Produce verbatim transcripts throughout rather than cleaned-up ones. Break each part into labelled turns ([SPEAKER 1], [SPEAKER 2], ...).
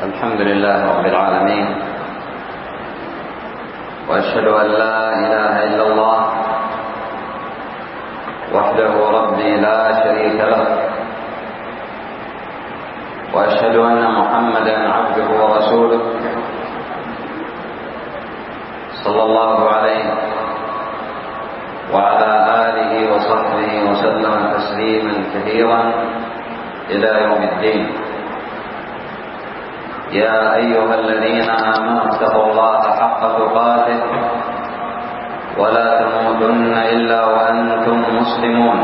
[SPEAKER 1] الحمد لله رب العالمين، وأشهد أن لا إله إلا الله وحده ربي لا شريك له، وأشهد أن محمدا عبده ورسوله صلى الله عليه وعلى آله وصحبه وسلم تسليما كثيرا إلى يوم الدين. يا أيها الذين آمنوا اتقوا الله حق تقاته ولا تموتن إلا وأنتم مسلمون.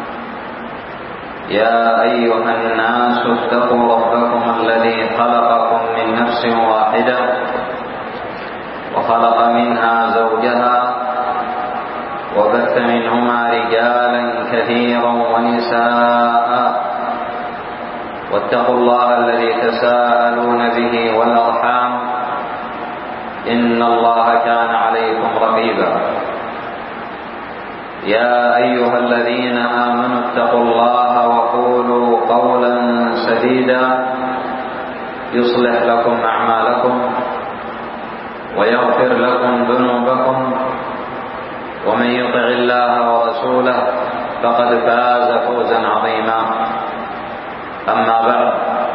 [SPEAKER 1] يا أيها الناس اتقوا ربكم الذي خلقكم من نفس واحدة وخلق منها زوجها وبث منهما رجالا كثيرا ونساء، واتقوا الله الذي تساءلون به والأرحام إن الله كان عليكم رقيبا. يا أيها الذين آمنوا اتقوا الله وقولوا قولا سديدا يصلح لكم أعمالكم ويغفر لكم ذنوبكم، ومن يطع الله ورسوله فقد فاز فوزا عظيما. أما بعد،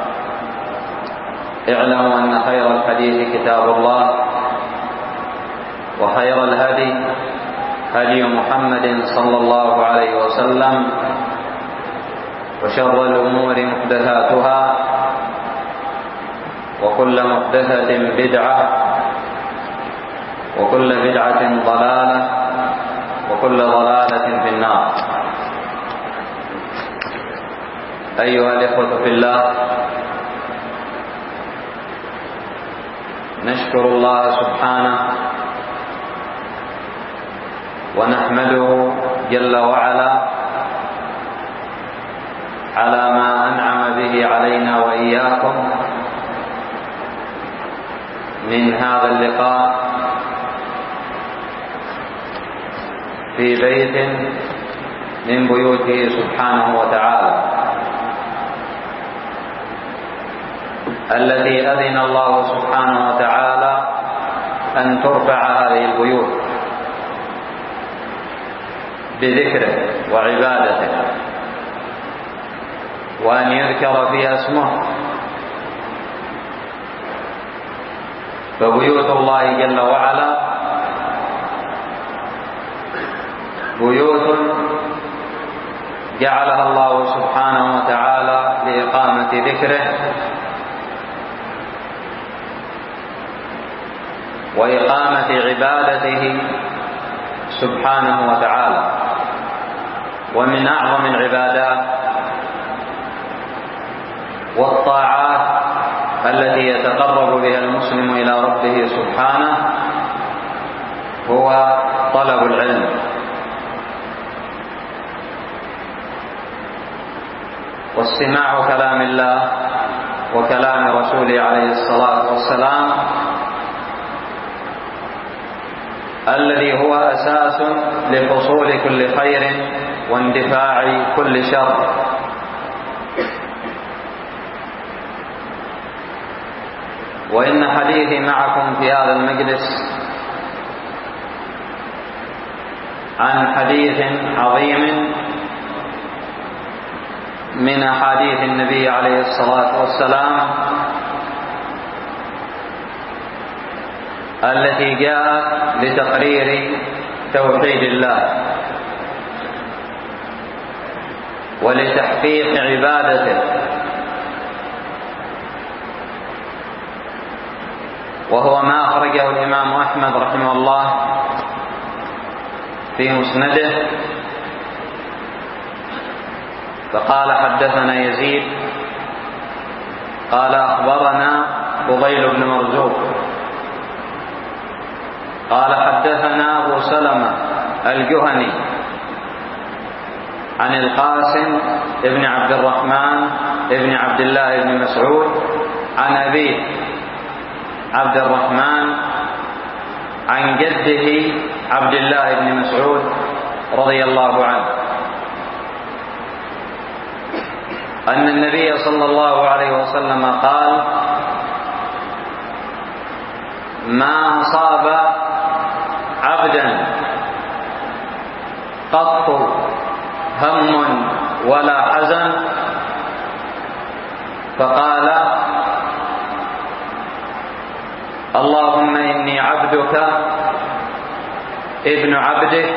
[SPEAKER 1] اعلموا أن خير الحديث كتاب الله، وخير الهدي هدي محمد صلى الله عليه وسلم، وشر الأمور محدثاتها، وكل محدثة بدعة، وكل بدعة ضلالة، وكل ضلالة في النار. أيها الإخوة في الله، نشكر الله سبحانه ونحمده جل وعلا على ما أنعم به علينا وإياكم من هذا اللقاء في بيت من بيوته سبحانه وتعالى، التي أذن الله سبحانه وتعالى أن ترفع هذه البيوت بذكره وعبادته، وأن يذكر فيها اسمه. فبيوت الله جل وعلا بيوت جعلها الله سبحانه وتعالى لإقامة ذكره وإقامة عبادته سبحانه وتعالى. ومن أعظم العبادات والطاعات التي يتقرب بها المسلم إلى ربه سبحانه هو طلب العلم. واستماع كلام الله وكلام رسوله عليه الصلاة والسلام، الذي هو أساس لحصول كل خير واندفاع كل شر. وإن حديثي معكم في هذا المجلس عن حديث عظيم من أحاديث النبي عليه الصلاة والسلام التي جاءت لتقرير توحيد الله ولتحقيق عبادته، وهو ما أخرجه الإمام أحمد رحمه الله في مسنده، فقال حدثنا يزيد قال أخبرنا فضيل بن مرزوق قال حدثنا أبو سلمة الجهني عن القاسم ابن عبد الرحمن ابن عبد الله بن مسعود عن أبيه عبد الرحمن عن جده عبد الله بن مسعود رضي الله عنه أن النبي صلى الله عليه وسلم قال: ما أصاب عبدا قط هم ولا حزن فقال اللهم إني عبدك ابن عبدك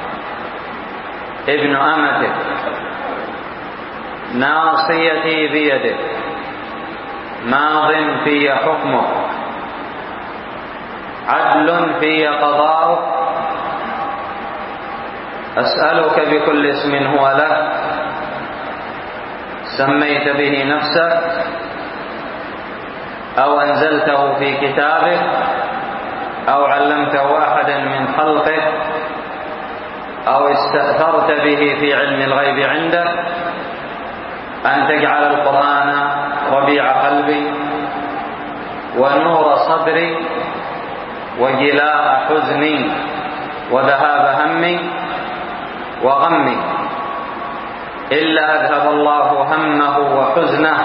[SPEAKER 1] ابن أمتك ناصيتي بيدك ماض في حكمك عدل في قضاؤك أسألك بكل اسم هو لك سميت به نفسك أو أنزلته في كتابك أو علمته أحدا من خلقك أو استأثرت به في علم الغيب عندك أن تجعل القرآن ربيع قلبي ونور صدري وجلاء حزني وذهاب همي وغمي إلا أذهب الله همه وحزنه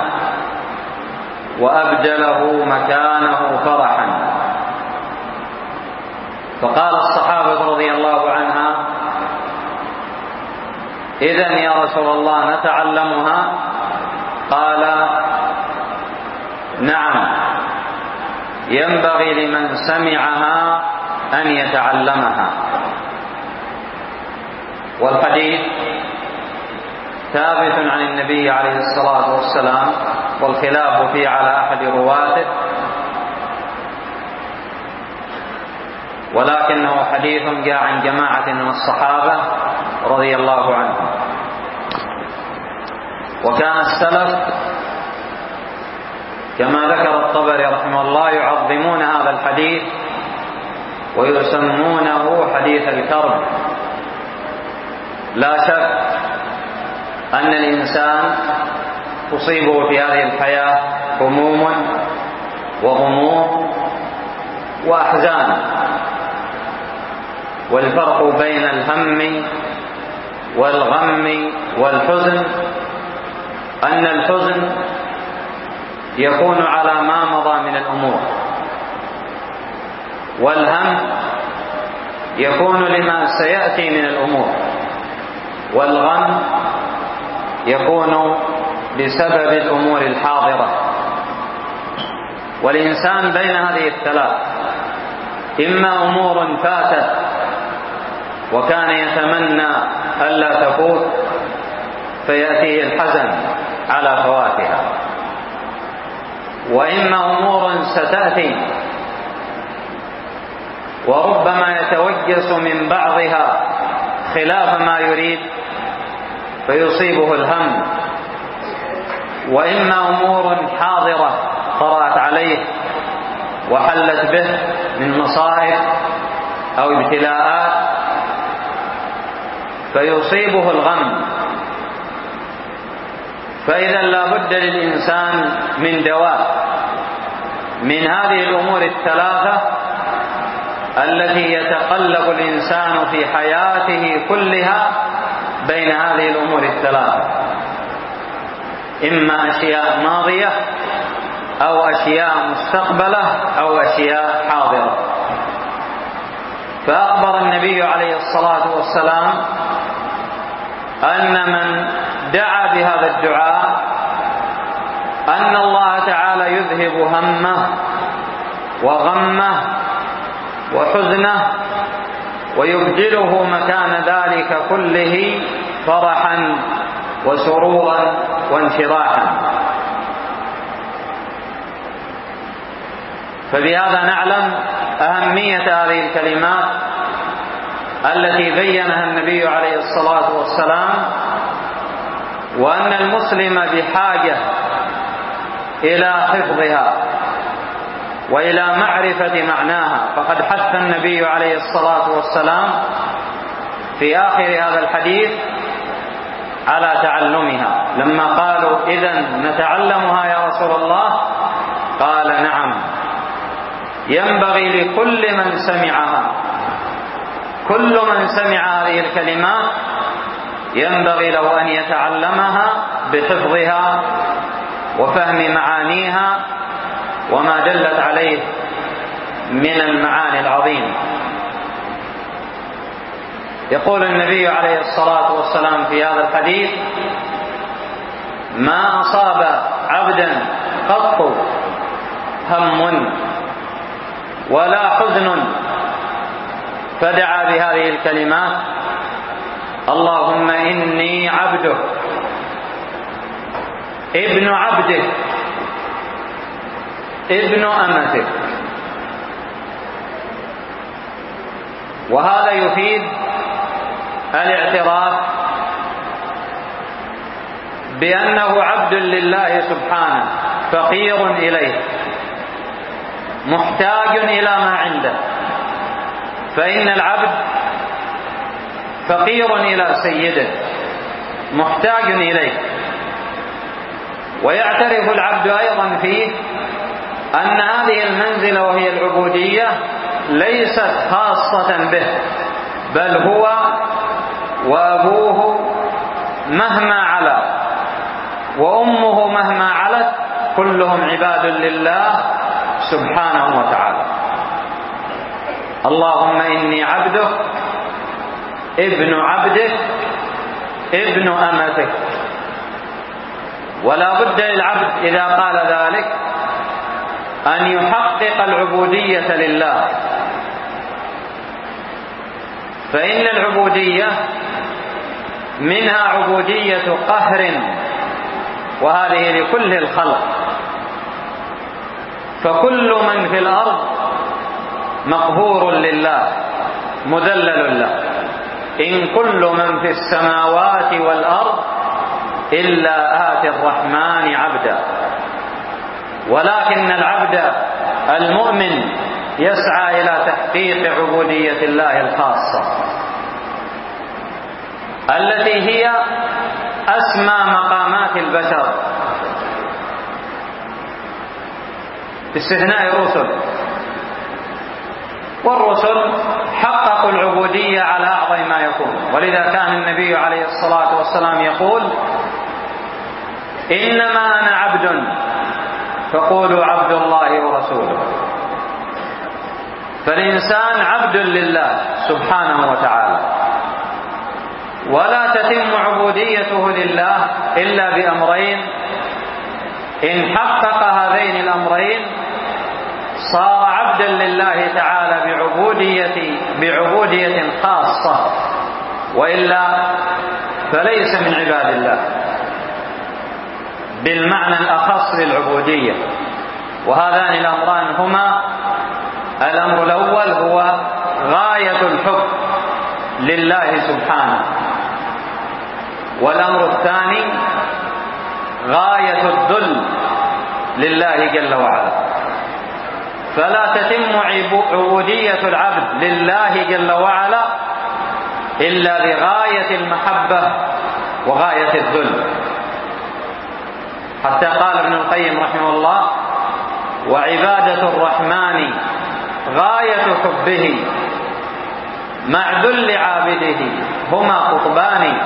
[SPEAKER 1] وأبدله مكانه فرحا. فقال الصحابة رضي الله عنها إذن يا رسول الله نتعلمها؟ قال نعم ينبغي لمن سمعها أن يتعلمها. والحديث ثابت عن النبي عليه الصلاة والسلام والخلاف فيه على أحد رواته، ولكنه حديث جاء عن جماعة من الصحابة رضي الله عنهم. وكان السلف كما ذكر الطبري رحمه الله يعظمون هذا الحديث ويسمونه حديث الكرب. لا شك أن الإنسان تصيبه في هذه الحياة هموم وغموم وأحزان، والفرق بين الهم والغم والحزن أن الحزن يكون على ما مضى من الأمور، والهم يكون لما سيأتي من الأمور، والغم يكون بسبب الأمور الحاضرة. والإنسان بين هذه الثلاث، إما أمور فاتت وكان يتمنى ألا تفوت فيأتيه الحزن على فواتها، وإما أمور ستأتي وربما يتوجس من بعضها خلاف ما يريد فيصيبه الهم، وإما أمور حاضرة طرأت عليه وحلت به من مصائب أو ابتلاءات فيصيبه الغم. فإذا لا بد للإنسان من دواء من هذه الأمور الثلاثة التي يتقلب الإنسان في حياته كلها بين هذه الأمور الثلاثة، إما أشياء ماضية أو أشياء مستقبلة أو أشياء حاضرة. فأخبر النبي عليه الصلاة والسلام أن من دعا بهذا الدعاء أن الله تعالى يذهب همه وغمه وحزنه ويبدله مكان ذلك كله فرحا وسرورا وانشراحا. فبهذا نعلم أهمية هذه الكلمات التي بينها النبي عليه الصلاة والسلام، وأن المسلم بحاجة إلى حفظها وإلى معرفة معناها. فقد حث النبي عليه الصلاة والسلام في آخر هذا الحديث على تعلمها، لما قالوا إذن نتعلمها يا رسول الله؟ قال نعم، ينبغي لكل من سمعها، كل من سمع هذه الكلمات ينبغي له أن يتعلمها بحفظها وفهم معانيها وما دلت عليه من المعاني العظيمة. يقول النبي عليه الصلاة والسلام في هذا الحديث: ما أصاب عبدا قط هم ولا حزن فدعا بهذه الكلمات: اللهم إني عبدك ابن عبدك ابن أمتك. وهذا يفيد الاعتراف بأنه عبد لله سبحانه، فقير إليه، محتاج إلى ما عنده، فإن العبد فقير إلى سيده، محتاج إليه. ويعترف العبد أيضا فيه أن هذه المنزلة وهي العبودية ليست خاصة به، بل هو وأبوه مهما علا وأمه مهما علت كلهم عباد لله سبحانه وتعالى. اللهم إني عبدك ابن عبدك ابن أمتك. ولا بد للعبد إذا قال ذلك أن يحقق العبودية لله، فإن العبودية منها عبودية قهر، وهذه لكل الخلق، فكل من في الأرض مقهور لله مذلل له. إن كل من في السماوات والأرض إلا آتي الرحمن عبدا. ولكن العبد المؤمن يسعى إلى تحقيق عبودية الله الخاصة التي هي أسمى مقامات البشر باستثناء الرسل، والرسل حققوا العبودية على أعظم ما يكون. ولذا كان النبي عليه الصلاة والسلام يقول: إنما أنا عبد فقولوا عبد الله ورسوله. فالإنسان عبد لله سبحانه وتعالى، ولا تتم عبوديته لله إلا بأمرين: إن حقق هذين الأمرين صار عبدا لله تعالى بعبودية بعبودية خاصة، وإلا فليس من عباد الله بالمعنى الأخص للعبودية. وهذان الأمران هما: الأمر الأول هو غاية الحب لله سبحانه، والأمر الثاني غاية الذل لله جل وعلا. فلا تتم عبودية العبد لله جل وعلا إلا بغاية المحبة وغاية الذل. حتى قال ابن القيم رحمه الله: وعبادة الرحمن غاية حبه مع ذل عابده هما قطبان،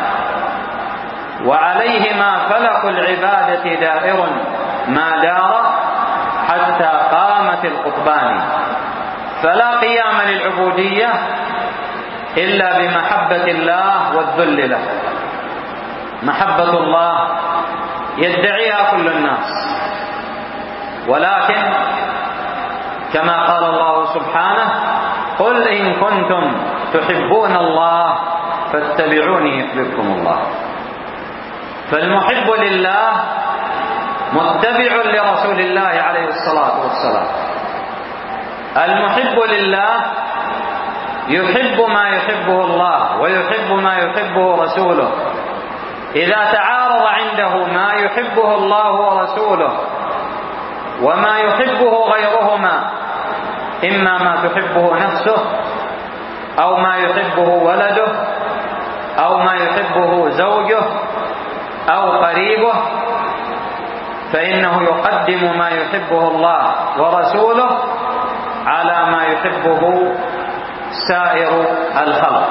[SPEAKER 1] وعليهما فلك العبادة دائر ما دار حتى قامت القطبان. فلا قيام للعبودية إلا بمحبة الله والذل له. محبة الله يدعيها كل الناس، ولكن كما قال الله سبحانه: قل إن كنتم تحبون الله فاتبعوني يحببكم الله. فالمحب لله متبع لرسول الله عليه الصلاة والسلام. المحب لله يحب ما يحبه الله ويحب ما يحبه رسوله. إذا تعارض عنده ما يحبه الله ورسوله وما يحبه غيرهما، إما ما تحبه نفسه أو ما يحبه ولده أو ما يحبه زوجه أو قريبه، فإنه يقدم ما يحبه الله ورسوله على ما يحبه سائر الخلق.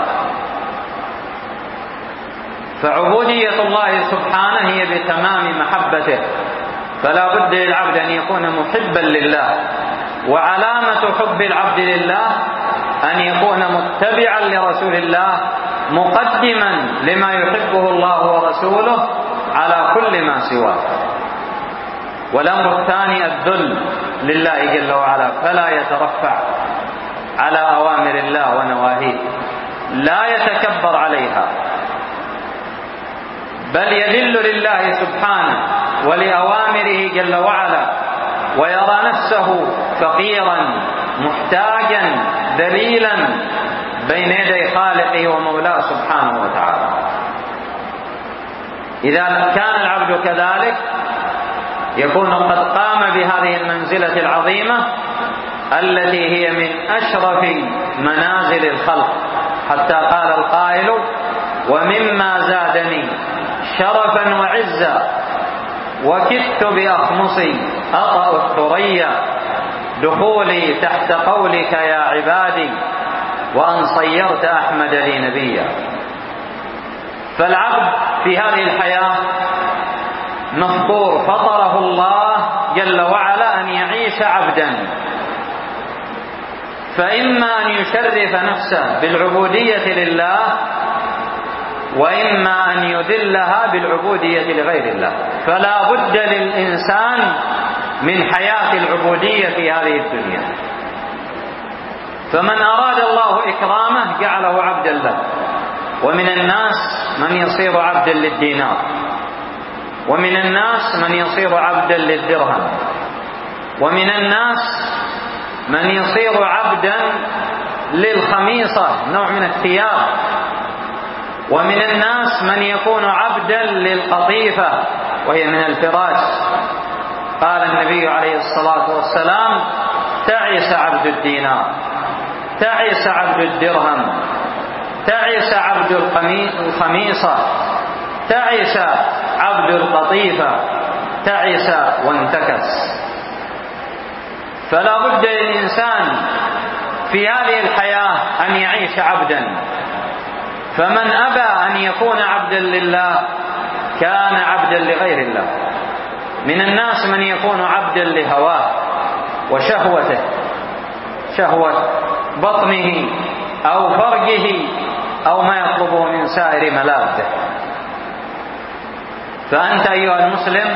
[SPEAKER 1] فعبودية الله سبحانه هي بتمام محبته، فلا بد للعبد أن يكون محبا لله وعلامة حب العبد لله أن يكون متبعا لرسول الله مقدما لما يحبه الله ورسوله على كل ما سواه. والأمر الثاني الذل لله جل وعلا، فلا يترفع على أوامر الله ونواهيه، لا يتكبر عليها، بل يذل لله سبحانه ولأوامره جل وعلا، ويرى نفسه فقيرا محتاجا ذليلا بين يدي خالقه ومولاه سبحانه وتعالى. إذا كان العبد كذلك يكون قد قام بهذه المنزلة العظيمة التي هي من أشرف منازل الخلق، حتى قال القائل: ومما زادني شرفا وعزا وكدت بأخمصي أطأ الثريا دخولي تحت قولك يا عبادي وأن صيرت أحمد لي نبيا. فالعبد في هذه الحياة مفطور، فطره الله جل وعلا أن يعيش عبدا، فإما أن يشرف نفسه بالعبودية لله، وإما أن يذلها بالعبودية لغير الله. فلا بد للإنسان من حياة العبودية في هذه الدنيا. فمن أراد الله إكرامه جعله عبدا له. ومن الناس من يصير عبدا للدينار، ومن الناس من يصير عبدا للدرهم، ومن الناس من يصير عبدا للخميصة، نوع من الثياب، ومن الناس من يكون عبدا للقطيفة وهي من الفراش. قال النبي عليه الصلاة والسلام: تعس عبد الدينار، تعس عبد الدرهم، تعس عبد الخميصة، تعس عبد القطيفة، تعس وانتكس. فلا بد للإنسان في هذه الحياة أن يعيش عبدا. فمن أبى أن يكون عبدا لله كان عبدا لغير الله. من الناس من يكون عبدا لهواه وشهوته، شهوة بطنه أو فرجه أو ما يطلبه من سائر ملاذه. فأنت أيها المسلم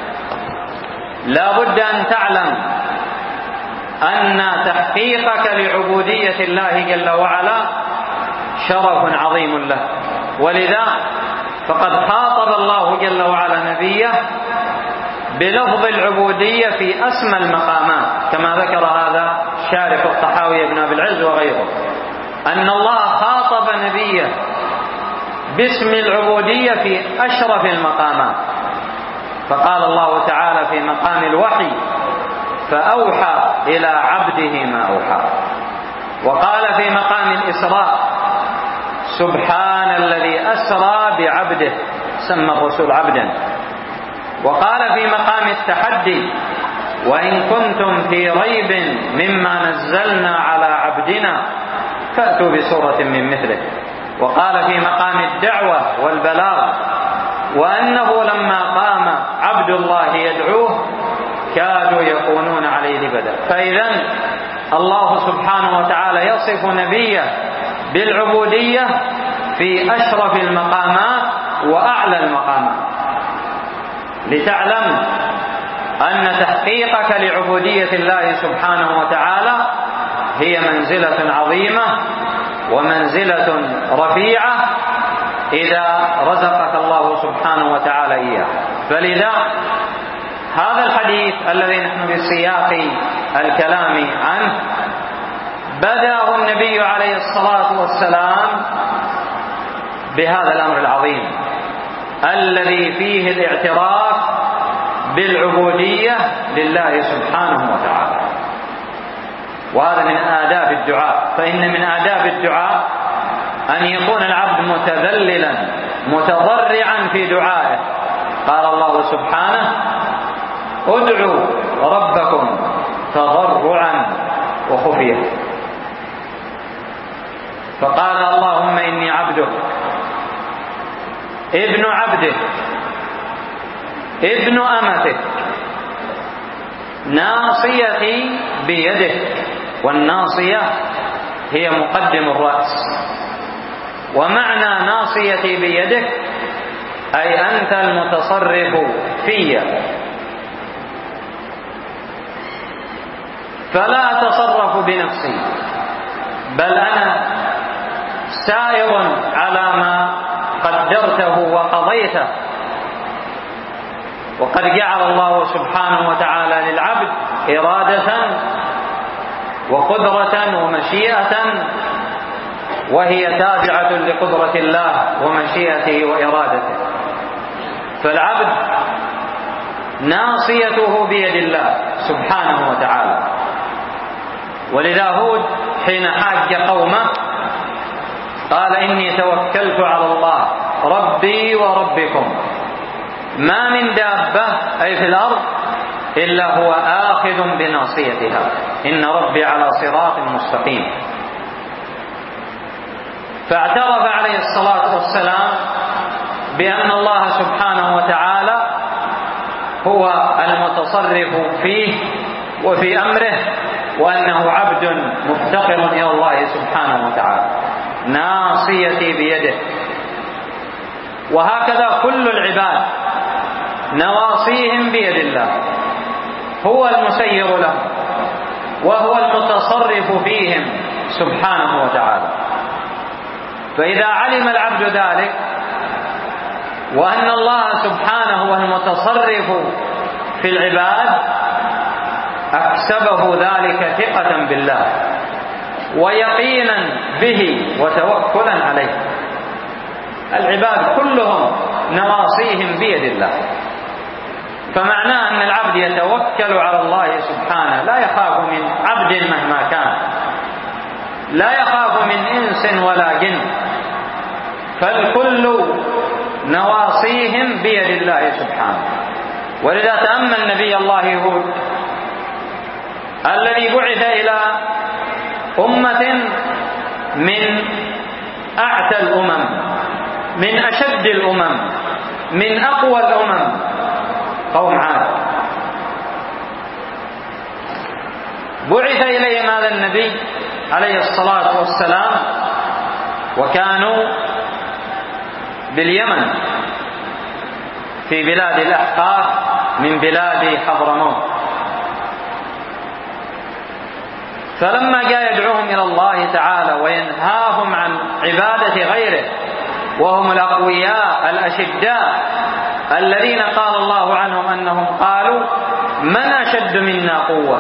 [SPEAKER 1] لا بد أن تعلم أن تحقيقك لعبودية الله جل وعلا شرف عظيم له. ولذا فقد خاطب الله جل وعلا نبيه بلفظ العبودية في أسمى المقامات، كما ذكر هذا شارح الطحاوي ابن أبي العز وغيره، أن الله خاطب نبيه باسم العبودية في أشرف المقامات. فقال الله تعالى في مقام الوحي: فأوحى إلى عبده ما أوحى. وقال في مقام الإسراء: سبحان الذي أسرى بعبده، سمى الرسول عبدا. وقال في مقام التحدي: وإن كنتم في ريب مما نزلنا على عبدنا فأتوا بسورة من مثله. وقال في مقام الدعوة والبلاغ: وأنه لما قام عبد الله يدعوه كادوا يكونون عليه لبدا. فإذن الله سبحانه وتعالى يصف نبيه بالعبودية في أشرف المقامات وأعلى المقامات، لتعلم أن تحقيقك لعبودية الله سبحانه وتعالى هي منزلة عظيمة ومنزلة رفيعة إذا رزقك الله سبحانه وتعالى إياه. فلذا هذا الحديث الذي نحن بسياق الكلام عنه بدأه النبي عليه الصلاة والسلام بهذا الأمر العظيم الذي فيه الاعتراف بالعبودية لله سبحانه وتعالى. وهذا من آداب الدعاء، فإن من آداب الدعاء أن يكون العبد متذللا متضرعا في دعائه. قال الله سبحانه: ادعوا ربكم تضرعا وخفية. فقال: اللهم إني عبدك ابن عبدك ابن أمتك ناصيتي بيده، والناصية هي مقدم الرأس. ومعنى ناصيتي بيدك أي أنت المتصرف في، فلا أتصرف بنفسي، بل أنا سائر على ما قدرته وقضيته. وقد جعل الله سبحانه وتعالى للعبد إرادة وقدرة ومشيئة، وهي تابعة لقدرة الله ومشيئته وإرادته. فالعبد ناصيته بيد الله سبحانه وتعالى. ولذا هود حين حاج قومه قال إني توكلت على الله ربي وربكم ما من دابة أي في الأرض إلا هو آخذ بناصيتها إن ربي على صراط مستقيم. فاعترف عليه الصلاة والسلام بأن الله سبحانه وتعالى هو المتصرف فيه وفي أمره، وأنه عبد مفتقر إلى الله سبحانه وتعالى، ناصيتي بيده. وهكذا كل العباد نواصيهم بيد الله، هو المسير لهم وهو المتصرف فيهم سبحانه وتعالى. فإذا علم العبد ذلك وأن الله سبحانه هو المتصرف في العباد أكسبه ذلك ثقة بالله ويقينا به وتوكلا عليه. العباد كلهم نواصيهم بيد الله، فمعناه أن العبد يتوكل على الله سبحانه، لا يخاف من عبد مهما كان، لا يخاف من إنس ولا جن، فالكل نواصيهم بيد الله سبحانه. ولذا تأمل نبي الله هود الذي بعث إلى أمة من أعتى الأمم، من أشد الأمم، من أقوى الأمم، قوم عاد. بعث إليهم هذا النبي عليه الصلاة والسلام وكانوا باليمن في بلاد الأحقاف من بلاد حضرموت. فلما جاء يدعوهم إلى الله تعالى وينهاهم عن عبادة غيره، وهم الأقوياء الأشداء الذين قال الله عنهم أنهم قالوا من أشد منا قوة.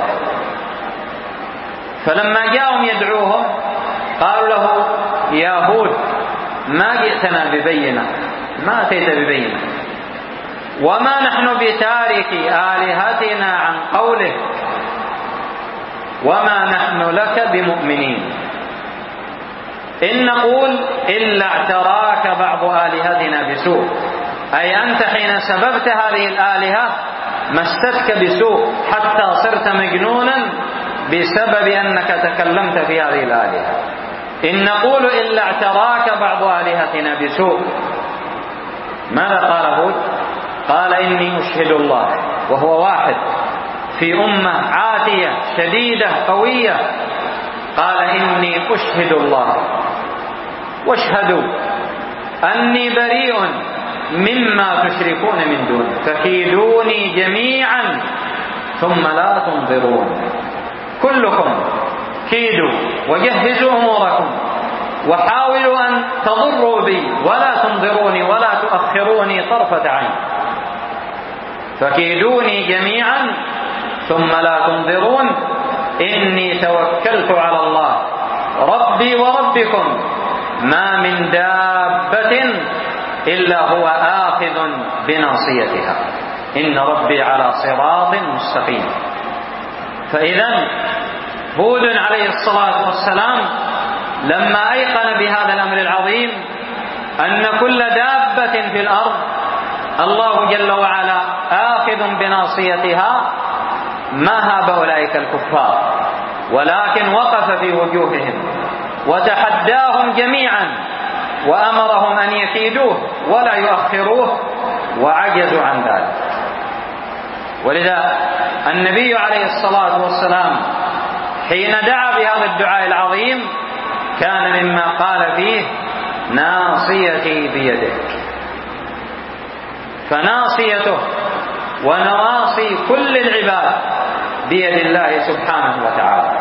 [SPEAKER 1] فلما جاءهم يدعوهم قالوا له يا هود ما جئتنا ببينة، ما أتيت ببينة، وما نحن بتارك آلهتنا عن قولك، وما نحن لك بمؤمنين، إن نقول إلا اعتراك بعض آلهتنا بسوء، أي أنت حين سببت هذه الآلهة مستك بسوء حتى صرت مجنونا بسبب أنك تكلمت في هذه الآلهة. إن نقول إلا اعتراك بعض آلهتنا بسوء. ماذا قال هود؟ قال إني أشهد الله، وهو واحد في أمة عاتية شديدة قوية، قال إني أشهد الله واشهدوا أني بريء مما تشركون من دونه فكيدوني جميعا ثم لا تنظرون. كلكم كيدوا وجهزوا أموركم وحاولوا أن تضروا بي ولا تنظروني ولا تؤخروني طرفة عين، فكيدوني جميعا ثم لا تنظرون إني توكلت على الله ربي وربكم ما من دابة إلا هو آخذ بناصيتها إن ربي على صراط مستقيم. فإذا هود عليه الصلاة والسلام لما أيقن بهذا الأمر العظيم أن كل دابة في الأرض الله جل وعلا آخذ بناصيتها ما هاب أولئك الكفار، ولكن وقف في وجوههم وتحداهم جميعا وأمرهم أن يكيدوه ولا يؤخروه، وعجزوا عن ذلك. ولذا النبي عليه الصلاة والسلام حين دعا بهذا الدعاء العظيم كان مما قال فيه ناصيتي بيدك، فناصيته ونواصي كل العباد بيد الله سبحانه وتعالى.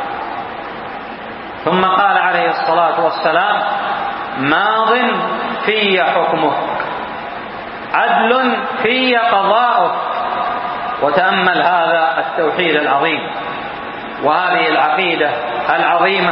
[SPEAKER 1] ثم قال عليه الصلاة والسلام ماض في حكمك عدل في قضاؤك. وتأمل هذا التوحيد العظيم وهذه العقيدة العظيمة.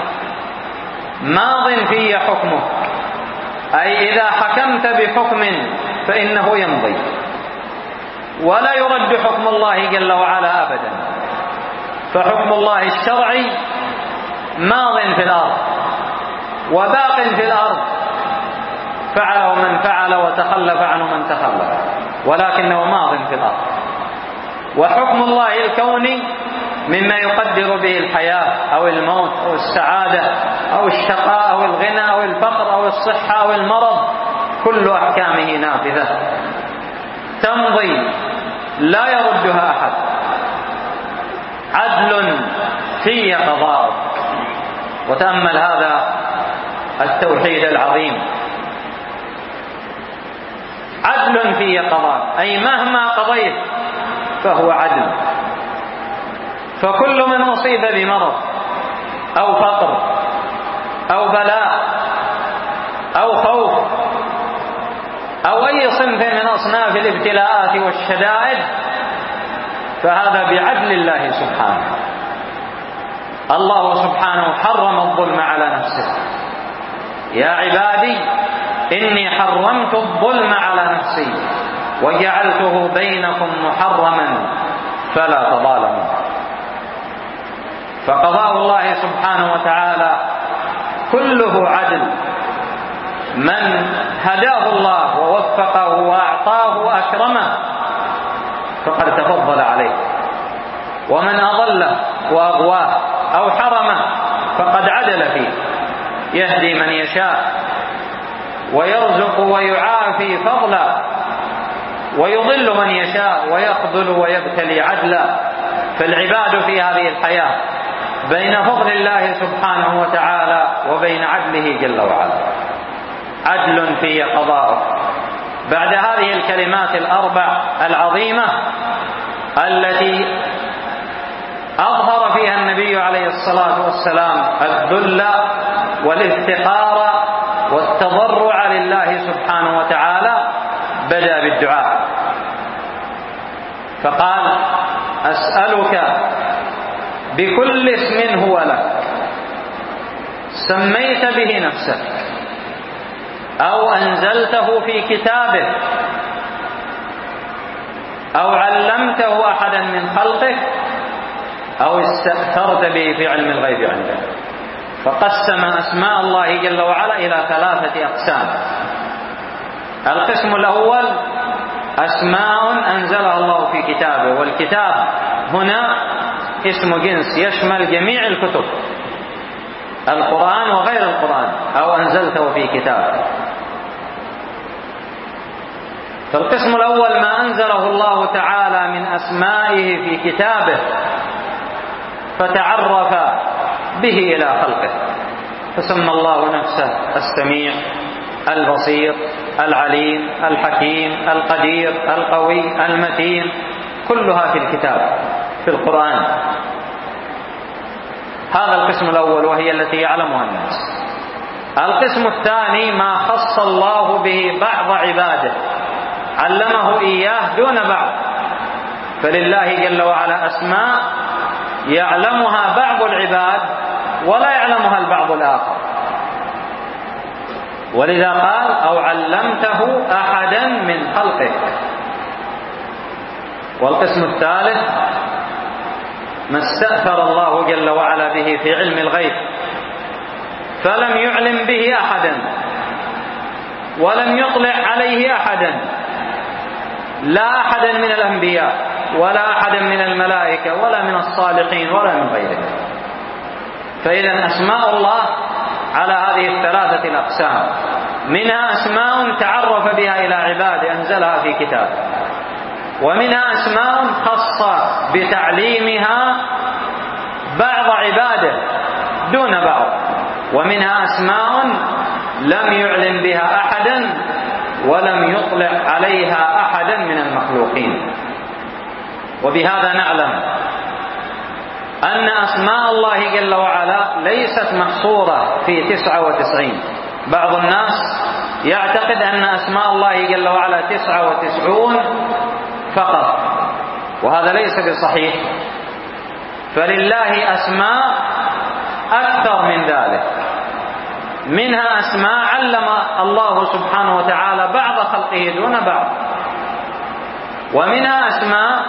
[SPEAKER 1] ماض في حكمك أي إذا حكمت بحكم فإنه يمضي ولا يرد حكم الله جل وعلا أبدا، فحكم الله الشرعي ماض في الأرض وباق في الأرض، فعله من فعل وتخلف عنه من تخلف، ولكنه ماض في الأرض. وحكم الله الكوني مما يقدر به الحياة أو الموت أو السعادة أو الشقاء أو الغنى أو الفقر أو الصحة أو المرض، كل أحكامه نافذة تمضي لا يردها أحد. عدل في قضاء. وتأمل هذا التوحيد العظيم. عدل في قضاء أي مهما قضيت فهو عدل. فكل من أصيب بمرض أو فقر أو بلاء أو خوف أو أي صنف من أصناف الابتلاءات والشدائد فهذا بعدل الله سبحانه. الله سبحانه حرم الظلم على نفسه. يا عبادي إني حرمت الظلم على نفسي وجعلته بينكم محرما فلا تظالموا. فقضاء الله سبحانه وتعالى كله عدل. من هداه الله ووفقه وأعطاه وأكرمه فقد تفضل عليه، ومن أضله وأغواه أو حرمه فقد عدل فيه. يهدي من يشاء ويرزق ويعافي فضلا، ويضل من يشاء ويخذل ويبتلي عدلا. فالعباد في هذه الحياة بين فضل الله سبحانه وتعالى وبين عدله جل وعلا. عدل في قضاءه. بعد هذه الكلمات الأربع العظيمة التي أظهر فيها النبي عليه الصلاة والسلام الذل والافتقار والتضرع لله سبحانه وتعالى، بدأ بالدعاء فقال أسألك بكل اسم هو لك سميت به نفسك أو أنزلته في كتابك أو علمته أحدا من خلقك أو استأثرت به في علم الغيب عندك. فقسم أسماء الله جل وعلا إلى ثلاثة أقسام. القسم الأول أسماء أنزلها الله في كتابه، والكتاب هنا اسم جنس يشمل جميع الكتب، القرآن وغير القرآن، أو أنزلته في كتابه. فالقسم الأول ما أنزله الله تعالى من أسمائه في كتابه فتعرف به إلى خلقه، فسمى الله نفسه السميع البصير العليم الحكيم القدير القوي المتين، كلها في الكتاب في القرآن. هذا القسم الأول وهي التي يعلمها الناس. القسم الثاني ما خص الله به بعض عباده، علمه إياه دون بعض. فلله جل وعلا أسماء يعلمها بعض العباد ولا يعلمها البعض الآخر، ولذا قال أو علمته أحدا من خلقك. والقسم الثالث ما استأثر الله جل وعلا به في علم الغيب فلم يعلم به أحدا ولم يطلع عليه أحدا، لا أحدا من الأنبياء ولا أحدا من الملائكة ولا من الصالحين ولا من غيرهم. فإذا أسماء الله على هذه الثلاثة الأقسام، منها أسماء تعرف بها إلى عباده أنزلها في كتابه، ومنها أسماء خاصة بتعليمها بعض عباده دون بعض، ومنها أسماء لم يعلم بها أحدا ولم يطلع عليها أحدا من المخلوقين. وبهذا نعلم أن أسماء الله جل وعلا ليست محصورة في تسعة وتسعين. بعض الناس يعتقد أن أسماء الله جل وعلا تسعة وتسعون فقط، وهذا ليس بصحيح، فلله أسماء أكثر من ذلك. منها أسماء علم الله سبحانه وتعالى بعض خلقه دون بعض، ومنها أسماء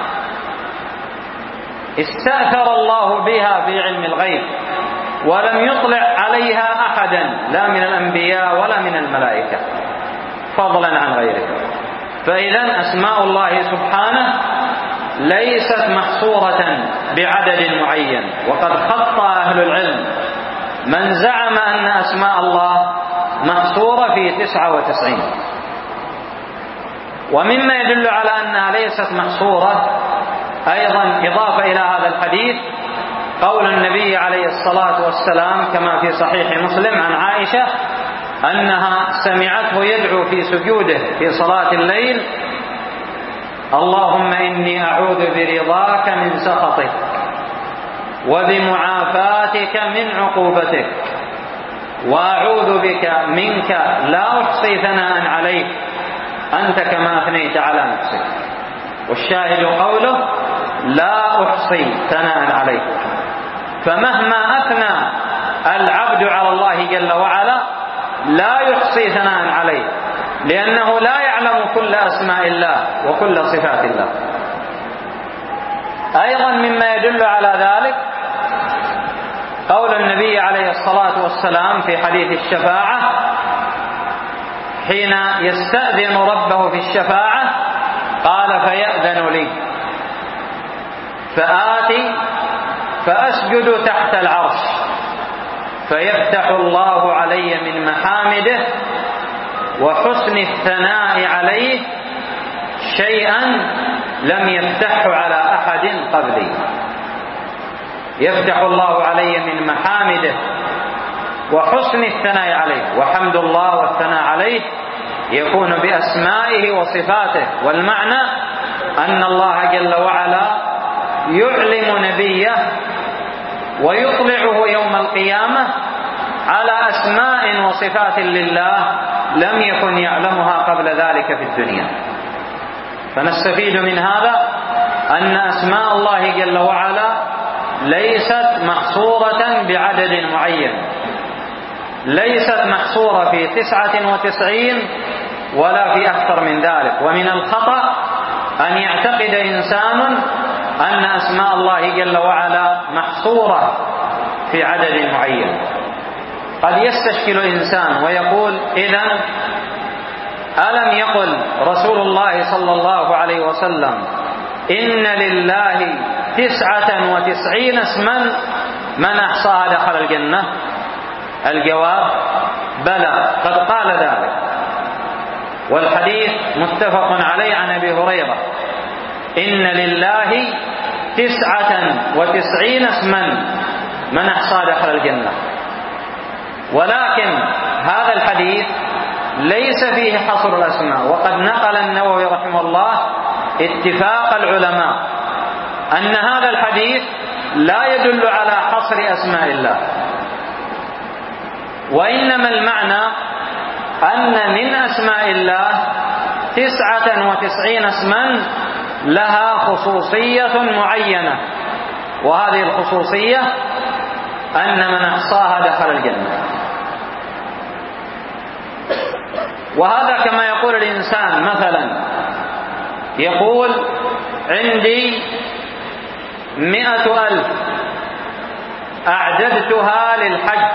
[SPEAKER 1] استأثر الله بها في علم الغيب ولم يطلع عليها أحدا لا من الأنبياء ولا من الملائكة فضلا عن غيره. فإذا أسماء الله سبحانه ليست محصورة بعدد معين. وقد خطأ أهل العلم من زعم أن أسماء الله محصورة في تسعة وتسعين. ومما يدل على أنها ليست محصورة أيضا إضافة إلى هذا الحديث قول النبي عليه الصلاة والسلام كما في صحيح مسلم عن عائشة أنها سمعته يدعو في سجوده في صلاة الليل: اللهم إني أعوذ برضاك من سخطك وبمعافاتك من عقوبتك وأعوذ بك منك لا أحصي ثناء عليك أنت كما أثنيت على نفسك. والشاهد قوله لا أحصي ثناء عليك. فمهما أثنى العبد على الله جل وعلا لا يحصي ثناء عليه، لأنه لا يعلم كل أسماء الله وكل صفات الله. أيضا مما يدل على ذلك قول النبي عليه الصلاة والسلام في حديث الشفاعة حين يستأذن ربه في الشفاعة قال: فيأذن لي فآتي فأسجد تحت العرش فيفتح الله علي من محامده وحسن الثناء عليه شيئا لم يفتحه على أحد قبلي. يفتح الله علي من محامده وحسن الثناء عليه. وحمد الله والثناء عليه يكون بأسمائه وصفاته، والمعنى أن الله جل وعلا يعلم نبيه ويطلعه يوم القيامة على أسماء وصفات لله لم يكن يعلمها قبل ذلك في الدنيا. فنستفيد من هذا أن أسماء الله جل وعلا ليست محصورة بعدد معين، ليست محصورة في تسعة وتسعين ولا في أكثر من ذلك. ومن الخطأ أن يعتقد إنسان أن أسماء الله جل وعلا محصورة في عدد معين. قد يستشكل إنسان ويقول: إذن ألم يقل رسول الله صلى الله عليه وسلم إن لله تسعة وتسعين اسما من أحصاها دخل الجنة؟ الجواب: بلى، قد قال ذلك، والحديث متفق عليه عن أبي هريرة: إن لله تسعة وتسعين اسما من أحصاها دخل الجنة. ولكن هذا الحديث ليس فيه حصر الأسماء. وقد نقل النووي رحمه الله اتفاق العلماء أن هذا الحديث لا يدل على حصر أسماء الله، وإنما المعنى أن من أسماء الله تسعة وتسعين اسما لها خصوصية معينة، وهذه الخصوصية أن من أحصاها دخل الجنة. وهذا كما يقول الإنسان مثلا يقول: عندي مئة ألف أعددتها للحج،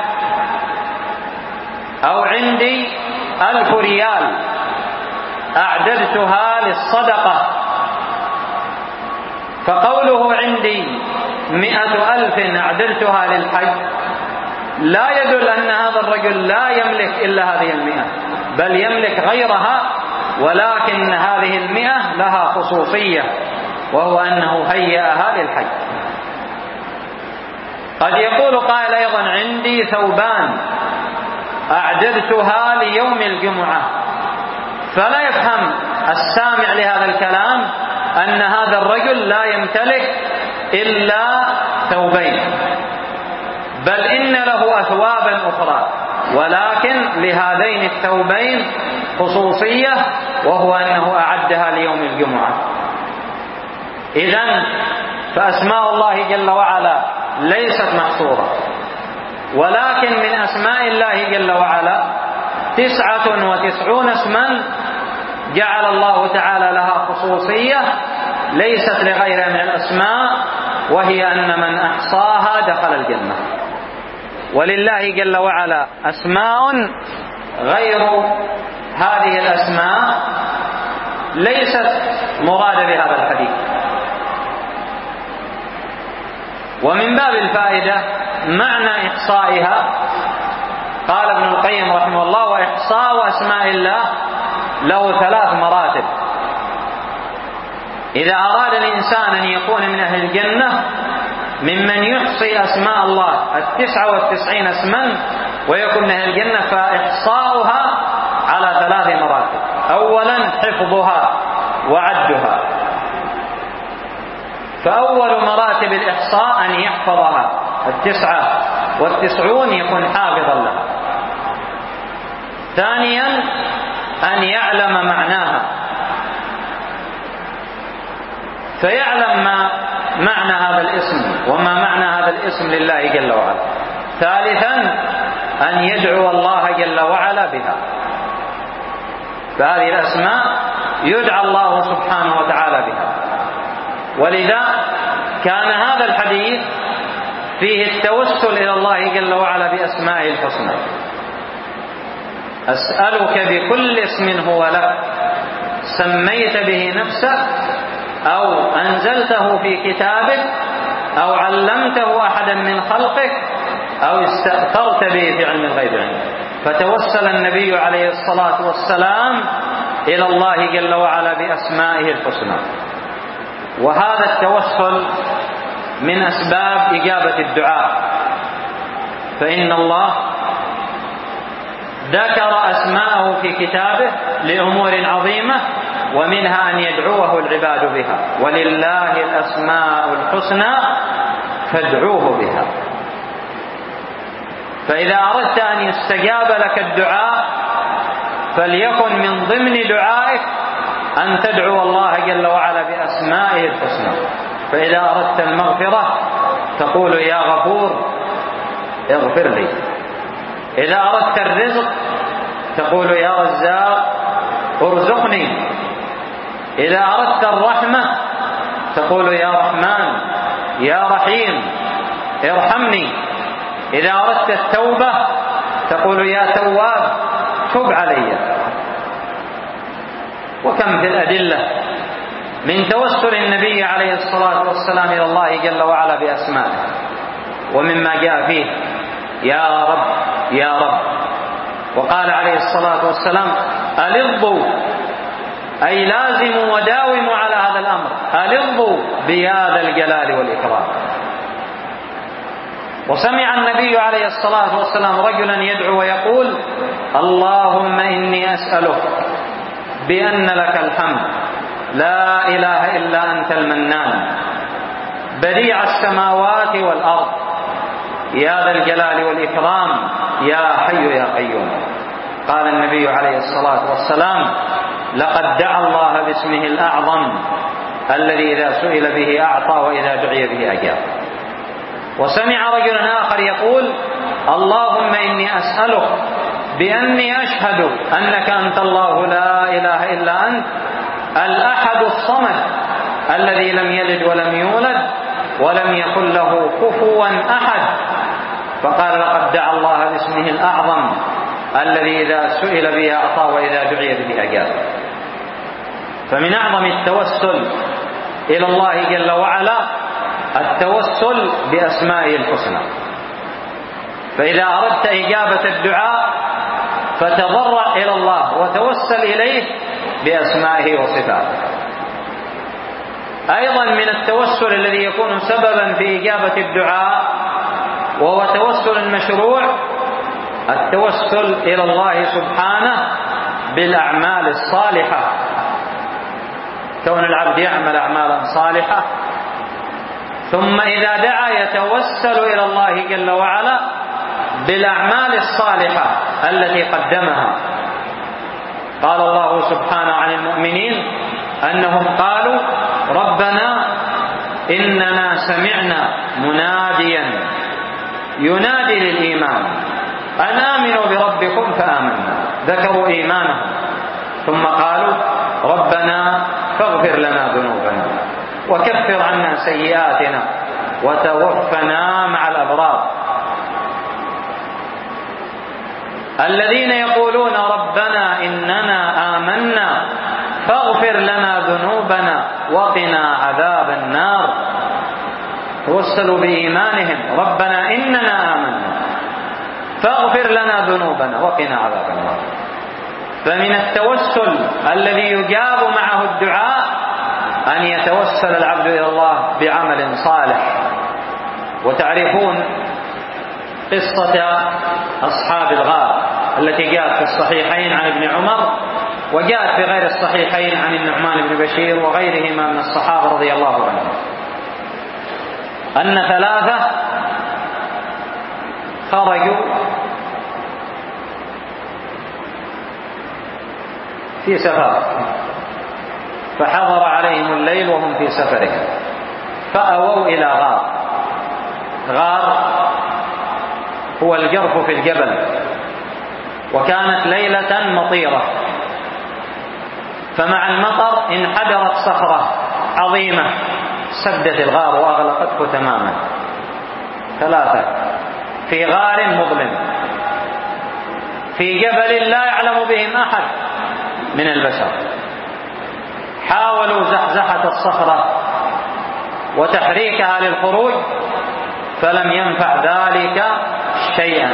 [SPEAKER 1] أو عندي ألف ريال أعددتها للصدقة. فقوله عندي مئة ألف أعددتها للحج لا يدل أن هذا الرجل لا يملك إلا هذه المئة، بل يملك غيرها، ولكن هذه المئة لها خصوصية، وهو أنه هيأها للحج. قد يقول قائل أيضا: عندي ثوبان أعددتها ليوم الجمعة، فلا يفهم السامع لهذا الكلام أن هذا الرجل لا يمتلك إلا ثوبين، بل إن له أثوابا أخرى، ولكن لهذين الثوبين خصوصية، وهو أنه أعدها ليوم الجمعة. إذن فأسماء الله جل وعلا ليست محصورة، ولكن من أسماء الله جل وعلا تسعة وتسعون اسما جعل الله تعالى لها خصوصية ليست لغيرها من الأسماء، وهي أن من أحصاها دخل الجنة. ولله جل وعلا أسماء غير هذه الأسماء ليست مرادة بهذا الحديث. ومن باب الفائدة معنى إحصائها، قال ابن القيم رحمه الله: وإحصاء أسماء الله له ثلاث مراتب. إذا أراد الإنسان أن يكون من أهل الجنة ممن يحصي أسماء الله التسعة والتسعين اسما ويكون من أهل الجنة، فإحصاؤها على ثلاث مراتب. أولا حفظها وعدها، فأول مراتب الإحصاء أن يحفظها التسعة والتسعون، يكون حافظا لها. ثانيا أن يعلم معناها، فيعلم ما معنى هذا الاسم وما معنى هذا الاسم لله جل وعلا. ثالثا أن يدعو الله جل وعلا بها، فهذه الأسماء يدعى الله سبحانه وتعالى بها. ولذا كان هذا الحديث فيه التوسل إلى الله جل وعلا بأسمائه الحسنى: أسألك بكل اسم هو لك سميت به نفسك أو أنزلته في كتابك أو علمته أحدا من خلقك أو استأثرت به في علم الغيب عندك. فتوسل النبي عليه الصلاة والسلام إلى الله جل وعلا بأسمائه الحسنى. وهذا التوسل من أسباب إجابة الدعاء، فإن الله ذكر أسماءه في كتابه لأمور عظيمة، ومنها أن يدعوه العباد بها: ولله الأسماء الحسنى فادعوه بها. فإذا أردت أن يستجاب لك الدعاء فليكن من ضمن دعائك أن تدعو الله جل وعلا بأسمائه الحسنى. فإذا أردت المغفرة تقول: يا غفور اغفر لي. إذا أردت الرزق تقول: يا رزاق ارزقني. إذا أردت الرحمة تقول: يا رحمن يا رحيم ارحمني. إذا أردت التوبة تقول: يا تواب تب علي. وكم في الأدلة من توسل النبي عليه الصلاة والسلام إلى الله جل وعلا بأسمائه. ومما جاء فيه: يا رب يا رب. وقال عليه الصلاة والسلام: ألظوا، أي لازموا وداوموا على هذا الأمر، ألظوا بهذا الجلال والإكرام. وسمع النبي عليه الصلاة والسلام رجلا يدعو ويقول: اللهم إني أسألك بأن لك الحمد لا إله إلا أنت المنان بديع السماوات والأرض يا ذا الجلال والإكرام يا حي يا قيوم. قال النبي عليه الصلاة والسلام: لقد دعا الله باسمه الأعظم الذي إذا سئل به أعطى وإذا دعي به أجاب. وسمع رجلا آخر يقول: اللهم إني أسألك بأني أشهد أنك أنت الله لا إله إلا أنت الأحد الصمد الذي لم يلد ولم يولد ولم يكن له كفوا أحد. فقال: لقد دعا الله باسمه الأعظم الذي إذا سئل به أعطى وإذا دعي به أجاب. فمن أعظم التوسل إلى الله جل وعلا التوسل بأسمائه الحسنى. فإذا أردت إجابة الدعاء فتضرع إلى الله وتوسل إليه بأسمائه وصفاته. أيضا من التوسل الذي يكون سببا في إجابة الدعاء وهو توسل مشروع، التوسل إلى الله سبحانه بالأعمال الصالحة، كون العبد يعمل أعمالا صالحة ثم إذا دعا يتوسل إلى الله جل وعلا بالأعمال الصالحة التي قدمها. قال الله سبحانه عن المؤمنين أنهم قالوا ربنا إننا سمعنا مناديا ينادي للإيمان أن آمنوا بربكم فآمنا، ذكروا إيمانهم ثم قالوا ربنا فاغفر لنا ذنوبنا وكفر عنا سيئاتنا وتوفنا مع الأبرار. الذين يقولون ربنا إننا آمنا فاغفر لنا ذنوبنا وقنا عذاب النار، توسلوا بإيمانهم ربنا إننا آمنا فاغفر لنا ذنوبنا وقنا عذاب النار. فمن التوسل الذي يجاب معه الدعاء أن يتوسل العبد إلى الله بعمل صالح. وتعرفون قصة أصحاب الغار التي جاءت في الصحيحين عن ابن عمر وجاءت في غير الصحيحين عن النعمان بن بشير وغيرهما من الصحابة رضي الله عنهم، أن ثلاثة خرجوا في سفر فحضر عليهم الليل وهم في سفرهم فأووا إلى غار. غار هو الجرف في الجبل، وكانت ليلة مطيرة، فمع المطر انحدرت صخرة عظيمة سدت الغار وأغلقته تماما. ثلاثة في غار مظلم في جبل لا يعلم بهم أحد من البشر، حاولوا زحزحة الصخرة وتحريكها للخروج فلم ينفع ذلك شيئا،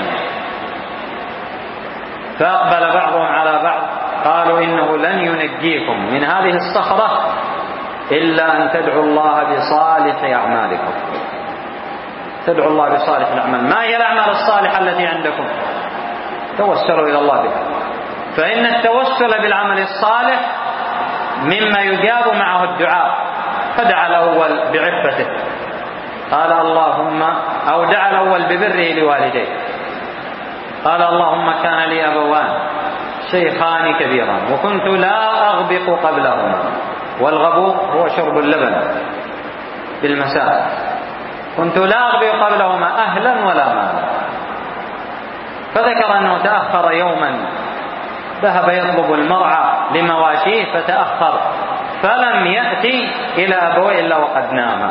[SPEAKER 1] فأقبل بعضهم على بعض قالوا إنه لن ينجيكم من هذه الصخرة إلا أن تدعوا الله بصالح أعمالكم. تدعوا الله بصالح الأعمال. ما هي الأعمال الصالحة التي عندكم؟ توسلوا إلى الله بها، فإن التوسل بالعمل الصالح مما يجاب معه الدعاء. فدعا الأول بعفته قال اللهم، أو دعا الأول ببره لوالديه قال اللهم كان لي أبوان شيخان كبيران وكنت لا أغبق قبلهما، والغبوق هو شرب اللبن بالمساء، كنت لا أغبق قبلهما أهلا ولا مالا. فذكر أنه تأخر يوما ذهب يطلب المرعى لمواشيه فتأخر فلم يأتي إلى أبويه إلا وقد ناما،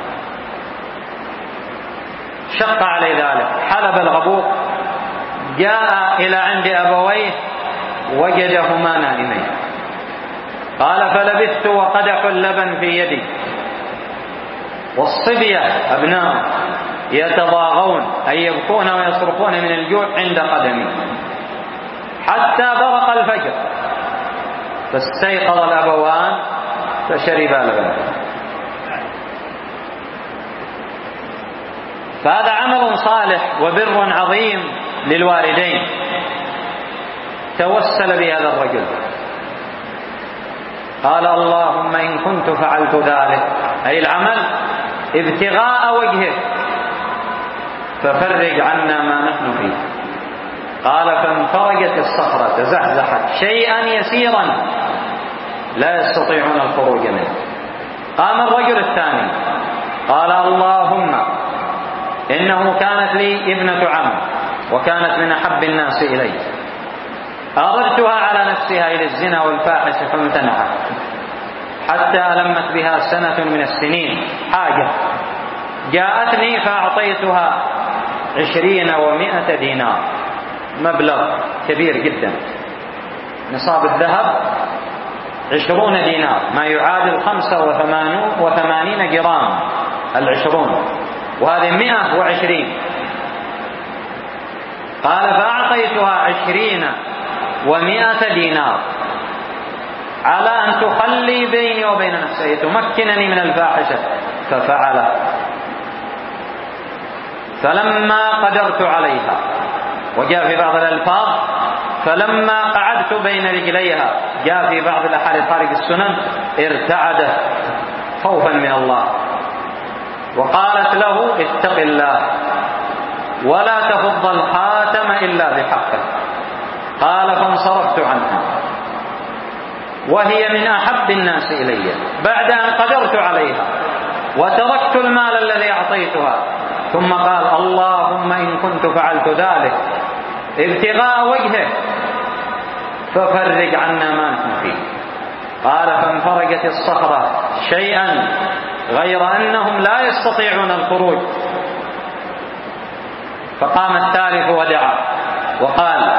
[SPEAKER 1] شق عليه ذلك، حلب الغبوق، جاء إلى عند أبويه وجدهما نائمين. قال فلبثت وقدح اللبن في يدي والصبية أبناء يتضاغون أي يبكون ويصرخون من الجوع عند قدمي حتى برق الفجر، فاستيقظ الأبوان فشربا لبنا. فهذا عمل صالح وبر عظيم للوالدين توسل بهذا الرجل. قال اللهم إن كنت فعلت ذلك أي العمل ابتغاء وجهك ففرج عنا ما نحن فيه. قال فانفرجت الصخرة تزحزحت شيئا يسيرا لا يستطيعون الخروج منه. قام الرجل الثاني قال اللهم إنه كانت لي ابنة عم وكانت من أحب الناس إلي، أردتها على نفسها إلى الزنا والفاحشة فامتنعت حتى ألمت بها سنة من السنين حاجة، جاءتني فأعطيتها عشرين ومائة دينار، مبلغ كبير جدا، نصاب الذهب عشرون دينار ما يعادل خمسة وثمانين جرام العشرون، وهذه مئة وعشرين. قال فأعطيتها عشرين ومائة دينار على أن تخلي بيني وبين نفسي تمكنني من الفاحشة، ففعل. فلما قدرت عليها، وجاء في بعض الألفاظ فلما قعدت بين رجليها، جاء في بعض الأحاديث خارج السنن ارتعدت خوفا من الله، وقالت له اتق الله ولا تفض الخاتم إلا بحقه. قال فانصرفت عنها وهي من أحب الناس إلي بعد أن قدرت عليها وتركت المال الذي أعطيتها. ثم قال اللهم إن كنت فعلت ذلك ابتغاء وجهك ففرج عنا ما نحن فيه. قال فانفرجت الصخرة شيئا غير أنهم لا يستطيعون الخروج. فقام الثالث ودعا وقال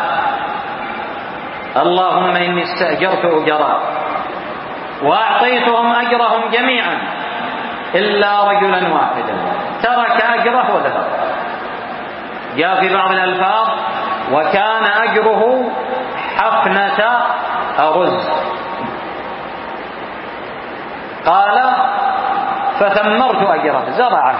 [SPEAKER 1] اللهم إني استأجرت أجراء وأعطيتهم أجرهم جميعا إلا رجلا واحدا ترك أجره وذهب. جاء في بعض الألفاظ وكان أجره حفنة أرز. قال فثمرت أجره، زرعه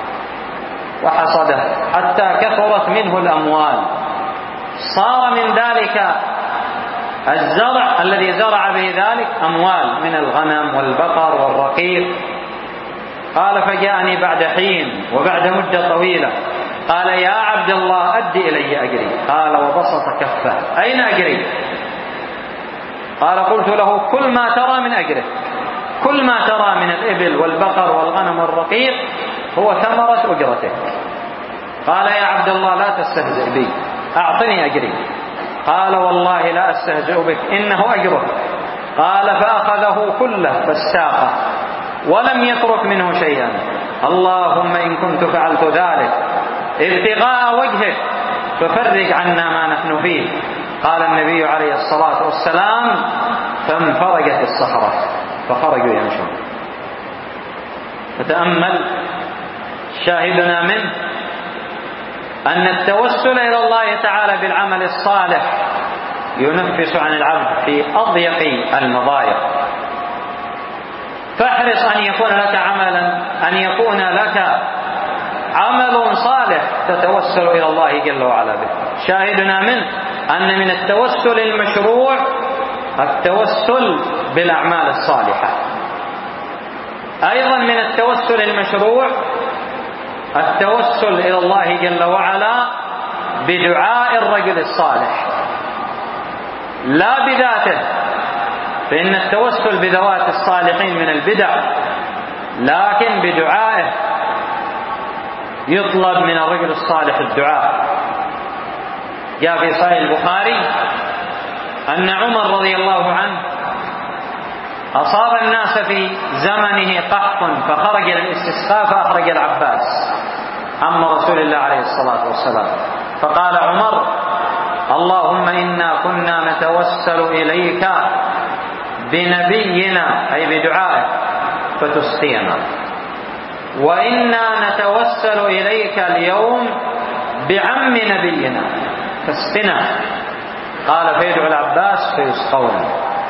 [SPEAKER 1] وحصده حتى كثرت منه الأموال، صار من ذلك الزرع الذي زرع به ذلك أموال من الغنم والبقر والرقيق. قال فجاءني بعد حين وبعد مدة طويلة قال يا عبد الله أد إلي أجري. قال وبسط كفه أين أجري؟ قال قلت له كل ما ترى من أجره، كل ما ترى من الإبل والبقر والغنم والرقيق هو ثمرة أجرتك. قال يا عبد الله لا تستهزئ بي، أعطني أجري. قال والله لا أستهزئ بك إنه أجرك. قال فأخذه كله فاستاقه ولم يترك منه شيئا. اللهم إن كنت فعلت ذلك ابتغاء وجهك ففرج عنا ما نحن فيه. قال النبي عليه الصلاة والسلام فانفرجت الصخرة فخرجوا يمشون. فتأمل شاهدنا منه أن التوسل إلى الله تعالى بالعمل الصالح ينفس عن العبد في أضيق المضايق. فاحرص أن يكون لك عملا أن يكون لك عمل صالح تتوسل إلى الله جل وعلا به. شاهدنا منه أن من التوسل المشروع التوسل بالأعمال الصالحة. أيضا من التوسل المشروع التوسل إلى الله جل وعلا بدعاء الرجل الصالح لا بذاته، فإن التوسل بذوات الصالحين من البدع، لكن بدعائه يطلب من الرجل الصالح الدعاء. جاء في صحيح البخاري أن عمر رضي الله عنه أصاب الناس في زمنه قحط فخرج للاستسقاء فأخرج العباس عم رسول الله عليه الصلاة والسلام. فقال عمر اللهم إنا كنا نتوسل إليك بنبينا أي بدعائه فتسقينا، وإنا نتوسل إليك اليوم بعم نبينا فاسقنا. قال فيدعو العباس فيسقون.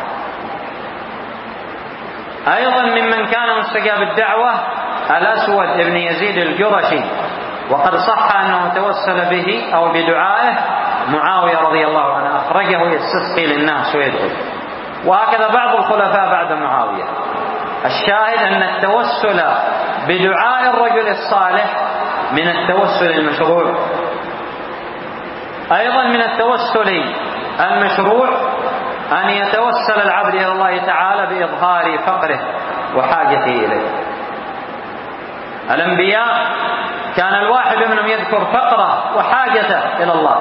[SPEAKER 1] أيضا ممن كان مستجاب الدعوة الأسود بن يزيد الجرشي، وقد صح أنه توسل به أو بدعائه معاوية رضي الله عنه، أخرجه يستسقي للناس ويدعو، وهكذا بعض الخلفاء بعد معاوية. الشاهد أن التوسل بدعاء الرجل الصالح من التوسل المشروع. أيضا من التوسل المشروع أن يتوسل العبد إلى الله تعالى بإظهار فقره وحاجته إليه. الأنبياء كان الواحد منهم يذكر فقره وحاجته إلى الله.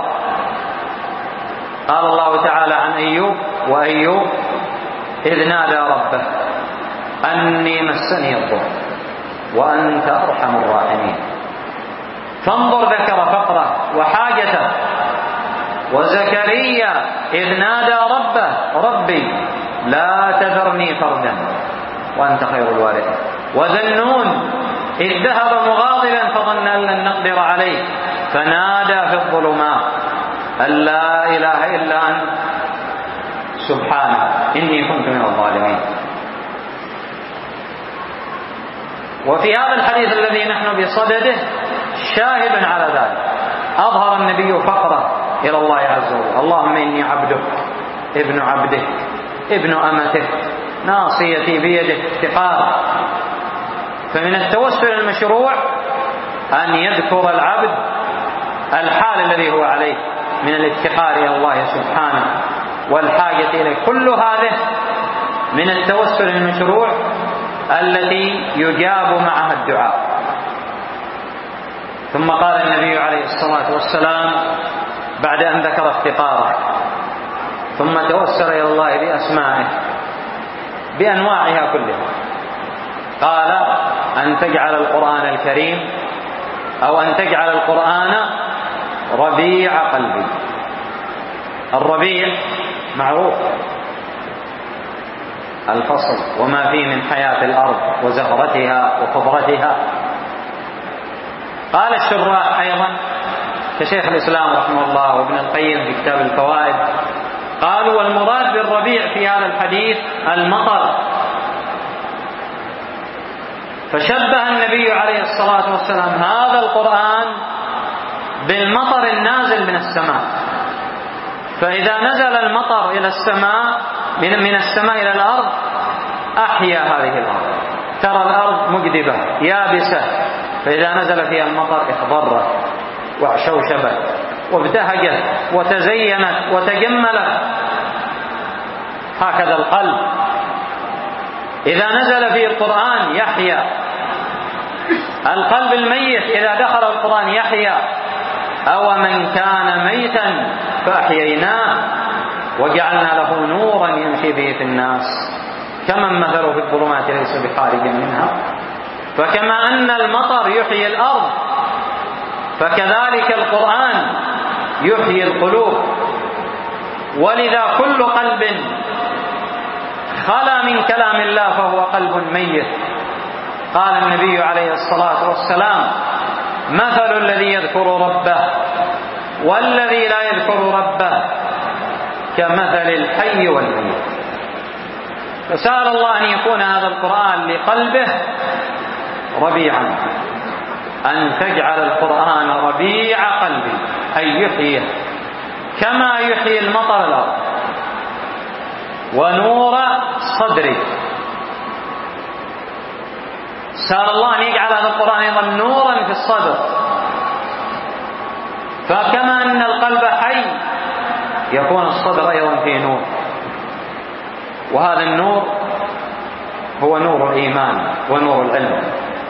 [SPEAKER 1] قال الله تعالى عن أيوب وأيوب إذ نادى ربه أني مسني الضر وأنت أرحم الراحمين. فانظر ذكر فقره وحاجته. وزكريا إذ نادى ربه ربي لا تذرني فردا وأنت خير الوارثين. وذا النون إذ ذهب مغاضبا فظن أن لن نقدر عليه فنادى في الظلمات أن لا إله إلا أنت سبحانك إني كنت من الظالمين. وفي هذا الحديث الذي نحن بصدده شاهد على ذلك. أظهر النبي فقره إلى الله عز وجل: اللهم إني عبدك ابن عبدك ابن أمتك ناصيتي بيدك افتقار. فمن التوسل المشروع أن يذكر العبد الحال الذي هو عليه من الافتقار إلى الله سبحانه والحاجة إليه. كل هذه من التوسل المشروع التي يجاب معها الدعاء. ثم قال النبي عليه الصلاة والسلام بعد أن ذكر افتقاره: ثم توسل إلى الله بأسمائه بأنواعها كلها. قال: أن تجعل القرآن الكريم أو أن تجعل القرآن ربيع قلبي. الربيع معروف الفصل وما فيه من حياة الأرض وزهرتها وخضرتها. قال الشراح أيضا كشيخ الإسلام رحمه الله وابن القيم في كتاب الفوائد، قالوا: والمراد بالربيع في هذا الحديث المطر. فشبه النبي عليه الصلاة والسلام هذا القرآن بالمطر النازل من السماء. فإذا نزل المطر إلى السماء من السماء إلى الأرض أحيا هذه الأرض. ترى الأرض مجدبة يابسة، فإذا نزل فيها المطر اخضرت وشوشبت وابتهجت وتزينت وتجملت. هكذا القلب إذا نزل فيه القرآن يحيا. القلب الميت إذا دخل القرآن يحيا. أو من كان ميتا فأحييناه وجعلنا له نورا يمشي به في الناس كمن مثله في الظلمات ليس بخارج منها. فكما أن المطر يحيي الأرض فكذلك القرآن يحيي القلوب. ولذا كل قلب خلا من كلام الله فهو قلب ميت. قال النبي عليه الصلاة والسلام: مثل الذي يذكر ربه والذي لا يذكر ربه كمثل الحي والميت. فسأل الله أن يكون هذا القرآن لقلبه ربيعا، أن تجعل القرآن ربيع قلبي، أي يحييه كما يحيي المطر الأرض، ونور صدري. سأل الله أن يجعل هذا القرآن أيضا نورا في الصدر. فكما أن القلب حي يكون الصدر أيضا فيه نور، وهذا النور هو نور الإيمان ونور العلم.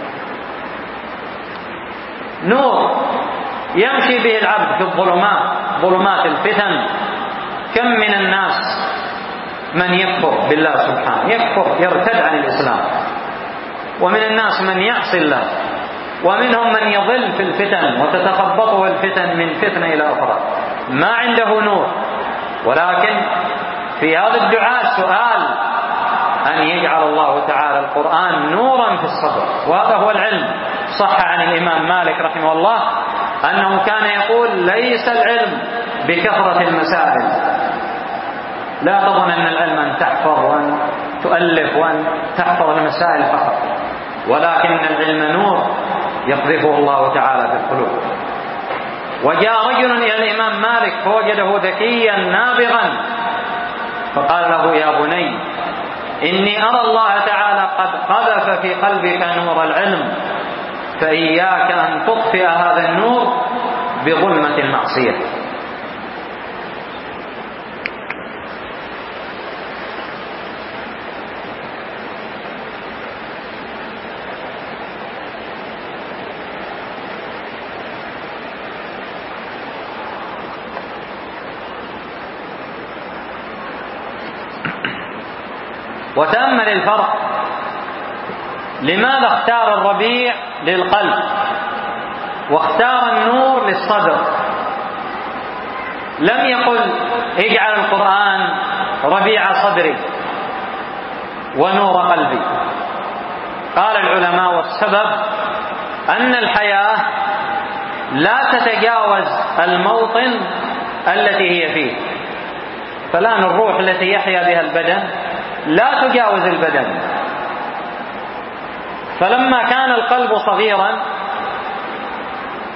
[SPEAKER 1] نور يمشي به العبد في الظلمات، ظلمات الفتن. كم من الناس من يكفر بالله سبحانه، يكفر يرتد عن الإسلام، ومن الناس من يعصي الله، ومنهم من يضل في الفتن وتتخبطه الفتن من فتنة إلى أخرى، ما عنده نور. ولكن في هذا الدعاء سؤال أن يجعل الله تعالى القرآن نورا في الصدر، وهذا هو العلم. صح عن الإمام مالك رحمه الله أنه كان يقول: ليس العلم بكثرة المسائل. لا تظن أن العلم أن تحفظ وأن تؤلف وأن تحفظ المسائل فقط، ولكن العلم نور يقذفه الله تعالى في القلوب. وجاء رجل إلى الإمام مالك فوجده ذكيا نابغا، فقال له: يا بني، إني أرى الله تعالى قد قذف في قلبك نور العلم، فإياك أن تطفئ هذا النور بظلمة المعصية. وتأمل الفرق. لماذا اختار الربيع للقلب واختار النور للصدر؟ لم يقل اجعل القرآن ربيع صدري ونور قلبي. قال العلماء: والسبب أن الحياة لا تتجاوز الموطن التي هي فيه. فالآن الروح التي يحيا بها البدن لا تجاوز البدن. فلما كان القلب صغيرا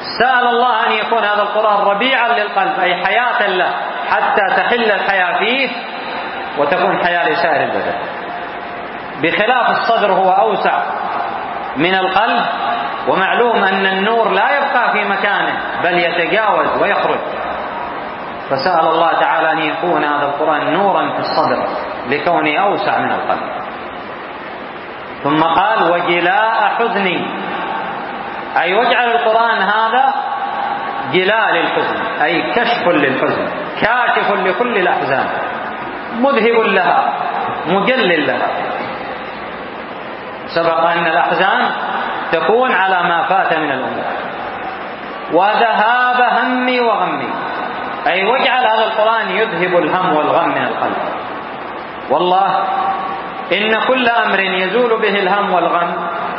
[SPEAKER 1] سأل الله أن يكون هذا القرآن ربيعا للقلب، أي حياة له حتى تحل الحياة فيه وتكون حياة لسائر البدن، بخلاف الصدر هو أوسع من القلب، ومعلوم أن النور لا يبقى في مكانه بل يتجاوز ويخرج، فسأل الله تعالى أن يكون هذا القرآن نورا في الصدر لكونه أوسع من القلب. ثم قال وجلاء حزني، أي واجعل القرآن هذا جلاء للحزن، أي كشف للحزن، كاشف لكل الأحزان، مذهب لها، مجلل لها. سبق أن الأحزان تكون على ما فات من الأمور. وذهاب همي وغمي، أي واجعل هذا القرآن يذهب الهم والغم من القلب. والله إن كل أمر يزول به الهم والغم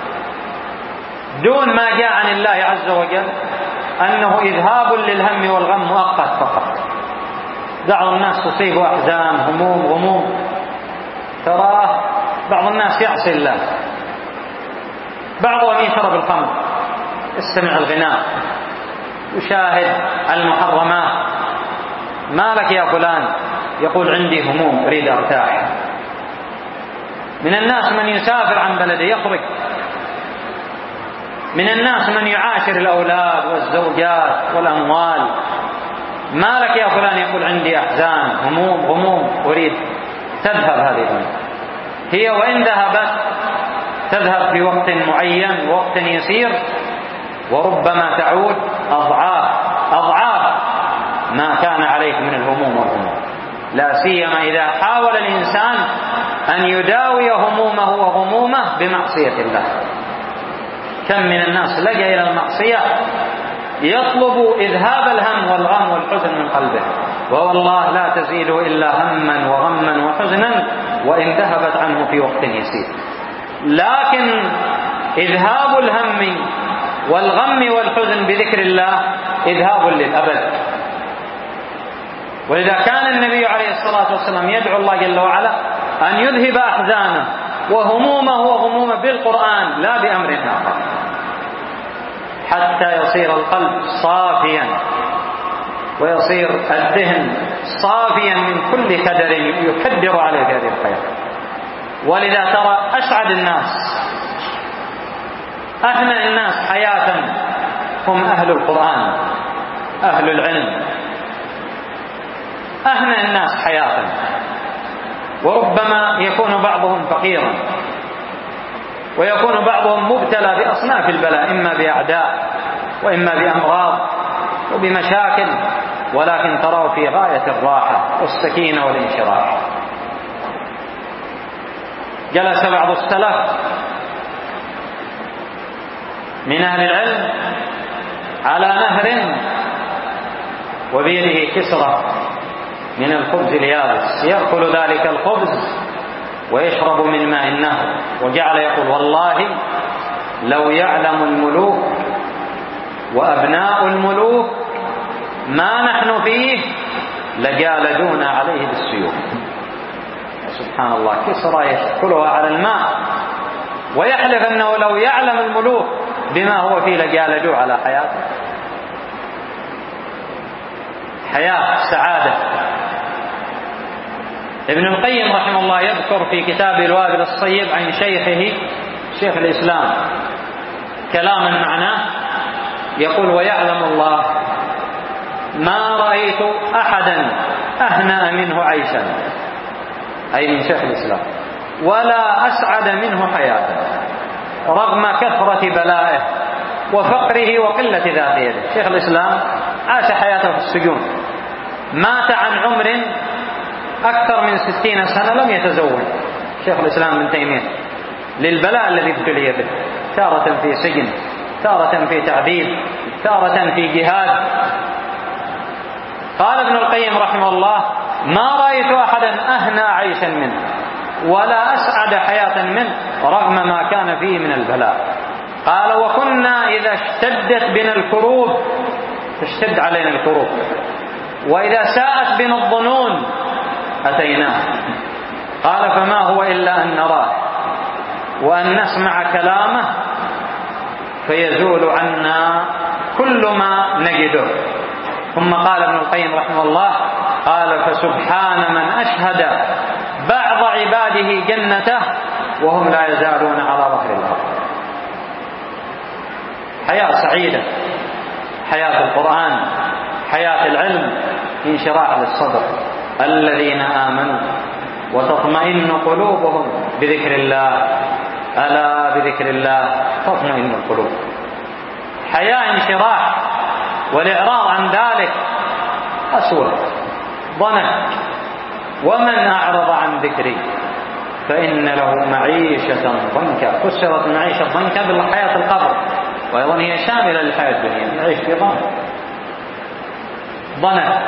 [SPEAKER 1] دون ما جاء عن الله عز وجل أنه إذهاب للهم والغم مؤقت فقط. بعض الناس تصيب أحزان، هموم، غموم، تراه بعض الناس يعصي الله، بعضهم يشرب الخمر، يستمع الغناء، يشاهد المحرمات. ما لك يا فلان؟ يقول عندي هموم أريد أرتاح. من الناس من يسافر عن بلده يخرج، من الناس من يعاشر الأولاد والزوجات والأموال. ما لك يا فلان؟ يقول عندي أحزان، هموم، غموم، أريد. تذهب هذه الأمور، هي وإن ذهبت تذهب في وقت معين، وقت يسير، وربما تعود أضعاف أضعاف ما كان عليه من الهموم والغموم، لا سيما إذا حاول الإنسان أن يداوي همومه وغمومه بمعصية الله. كم من الناس لجأ إلى المعصية يطلب إذهاب الهم والغم والحزن من قلبه، والله لا تزيده إلا هما وغما وحزنا وإن ذهبت عنه في وقت يسير. لكن إذهاب الهم والغم والحزن بذكر الله إذهاب للأبد. ولذا كان النبي عليه الصلاة والسلام يدعو الله جل وعلا أن يذهب أحزانه وهمومه وغمومه بالقرآن لا بأمر آخر، حتى يصير القلب صافيا ويصير الذهن صافيا من كل كدر يكدر عليه في هذه الحياة. ولذا ترى أسعد الناس، أهنأ الناس حياة هم أهل القرآن، أهل العلم، أهنأ الناس حياة. وربما يكون بعضهم فقيرا، ويكون بعضهم مبتلى بأصناف البلاء، إما بأعداء وإما بأمراض وبمشاكل، ولكن تراه في غاية الراحة والسكينة والانشراح. جلس بعض السلف من أهل العلم على نهر وبيده كسرة من الخبز اليابس، يأكل ذلك الخبز ويشرب من ماء النهر، وجعل يقول والله لو يعلم الملوك وأبناء الملوك ما نحن فيه لجالدونا عليه بالسيوف. سبحان الله، كسرى يأكلها على الماء ويحلف أنه لو يعلم الملوك بما هو فيه لجالدوه على حياته. حياة سعادة. ابن القيم رحمه الله يذكر في كتابه الوابل الصيب عن شيخه شيخ الإسلام كلاما معناه، يقول ويعلم الله ما رأيت أحدا أهنأ منه عيشا، أي من شيخ الإسلام، ولا أسعد منه حياة رغم كثرة بلائه وفقره وقلة ذات يده. شيخ الإسلام عاش حياته في السجون، مات عن عمر أكثر من ستين سنة لم يتزوج شيخ الإسلام ابن تيمية للبلاء الذي ابتلي به، تارة في سجن، تارة في تعذيب، تارة في جهاد. قال ابن القيم رحمه الله ما رأيت أحدا أهنى عيشا منه ولا أسعد حياة منه رغم ما كان فيه من البلاء. قال وكنا إذا اشتدت بنا الكروب، تشتد علينا الكروب، وإذا ساءت بنا الظنون أتيناه. قال فما هو إلا أن نراه وأن نسمع كلامه فيزول عنا كل ما نجده. ثم قال ابن القيم رحمه الله قال فسبحان من أشهد بعض عباده جنته وهم لا يزالون على ظهر الأرض. حياة سعيدة، حياة القرآن، حياة العلم، انشراح للصدر. الذين آمنوا وتطمئن قلوبهم بذكر الله، ألا بذكر الله تطمئن القلوب. حياة انشراح، والإعراض عن ذلك أسوأ ضنك. ومن أعرض عن ذكري فإن له معيشة ضنكا. فسرت المعيشة ضنكا بالحياة القبر، وأيضا هي شاملة للحياة الدنيا، يعيش في ضنك ضنك.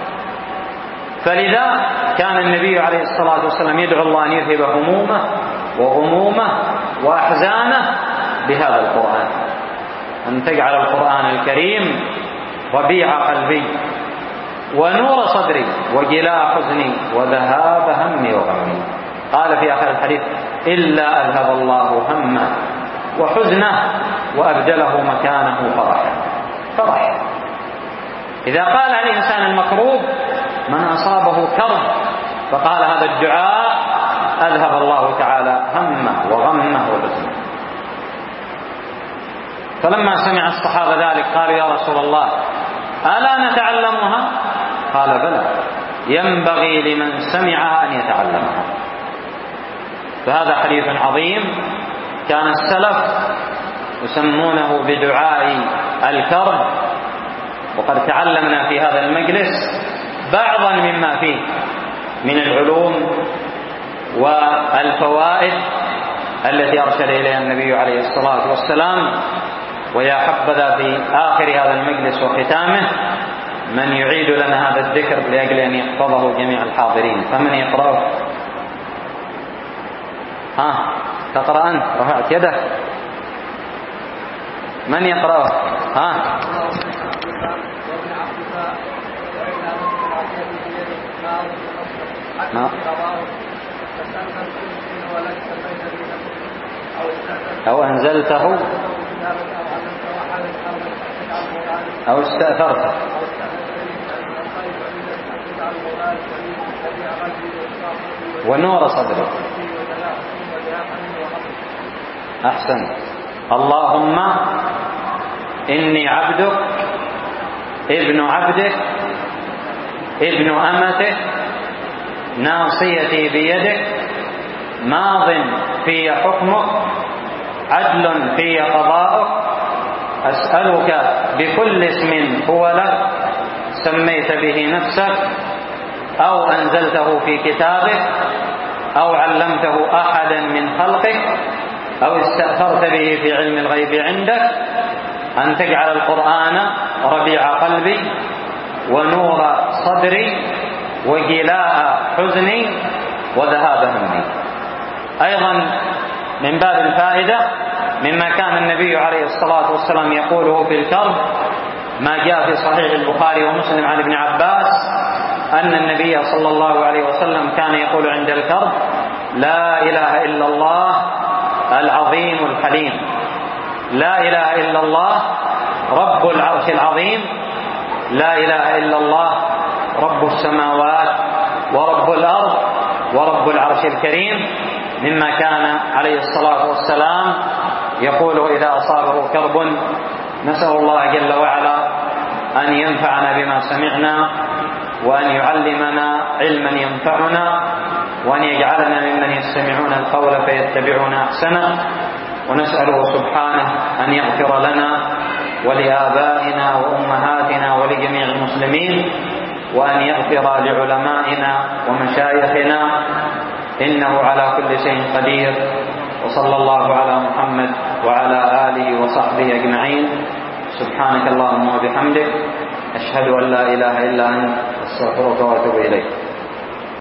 [SPEAKER 1] فلذا كان النبي عليه الصلاة والسلام يدعو الله أن يذهب همومه وغمومه وأحزانه بهذا القرآن، أن تجعل القرآن الكريم ربيع قلبي ونور صدري وجلاء حزني وذهاب همي وغمي. قال في آخر الحديث إلا أذهب الله همه وحزنه وأبدله مكانه فرحا. فرح. إذا قال الإنسان المكروب من أصابه كرب فقال هذا الدعاء أذهب الله تعالى همه وغمه وحزنه. فلما سمع الصحابة ذلك قالوا يا رسول الله ألا نتعلمها؟ قال بلى، ينبغي لمن سمعها أن يتعلمها. فهذا حديث عظيم. كان السلف يسمونه بدعاء الكرب، وقد تعلمنا في هذا المجلس بعضا مما فيه من العلوم والفوائد التي أرشد إليها النبي عليه الصلاة والسلام. ويا حبذا في آخر هذا المجلس وختامه من يعيد لنا هذا الذكر لأجل أن يحفظه جميع الحاضرين. فمن يقرأه؟ ها تقرأ أنت، رفعت يدك. من يقرأه؟ ها ما أو أنزلته أو استأثرته. ونور صدرك. أحسن. اللهم إني عبدك ابن عبدك ابن أمتك ناصيتي بيدك ماض في حكمك عدل في قضاؤك أسألك بكل اسم هو لك سميت به نفسك أو أنزلته في كتابك أو علمته أحدا من خلقك أو استأثرت به في علم الغيب عندك أن تجعل القرآن ربيع قلبي ونور صدري وجلاء حزني وذهاب همي. أيضا من باب الفائدة مما كان النبي عليه الصلاة والسلام يقوله في الكرب ما جاء في صحيح البخاري ومسلم عن ابن عباس أن النبي صلى الله عليه وسلم كان يقول عند الكرب لا إله إلا الله العظيم الحليم، لا إله إلا الله رب العرش العظيم، لا إله إلا الله رب السماوات ورب الأرض ورب العرش الكريم. مما كان عليه الصلاة والسلام يقول إذا أصابه كرب. نسأل الله جل وعلا أن ينفعنا بما سمعنا وأن يعلمنا علما ينفعنا وأن يجعلنا ممن يستمعون القول فيتبعون أحسنه. ونسأله سبحانه أن يغفر لنا ولآبائنا وأمهاتنا ولجميع المسلمين وأن يغفر لعلمائنا ومشايخنا إنه على كل شيء قدير. وصلى الله على محمد وعلى آله وصحبه أجمعين. سبحانك اللهم وبحمدك أشهد أن لا إله إلا أنت أستغفرك وأتوب إليك.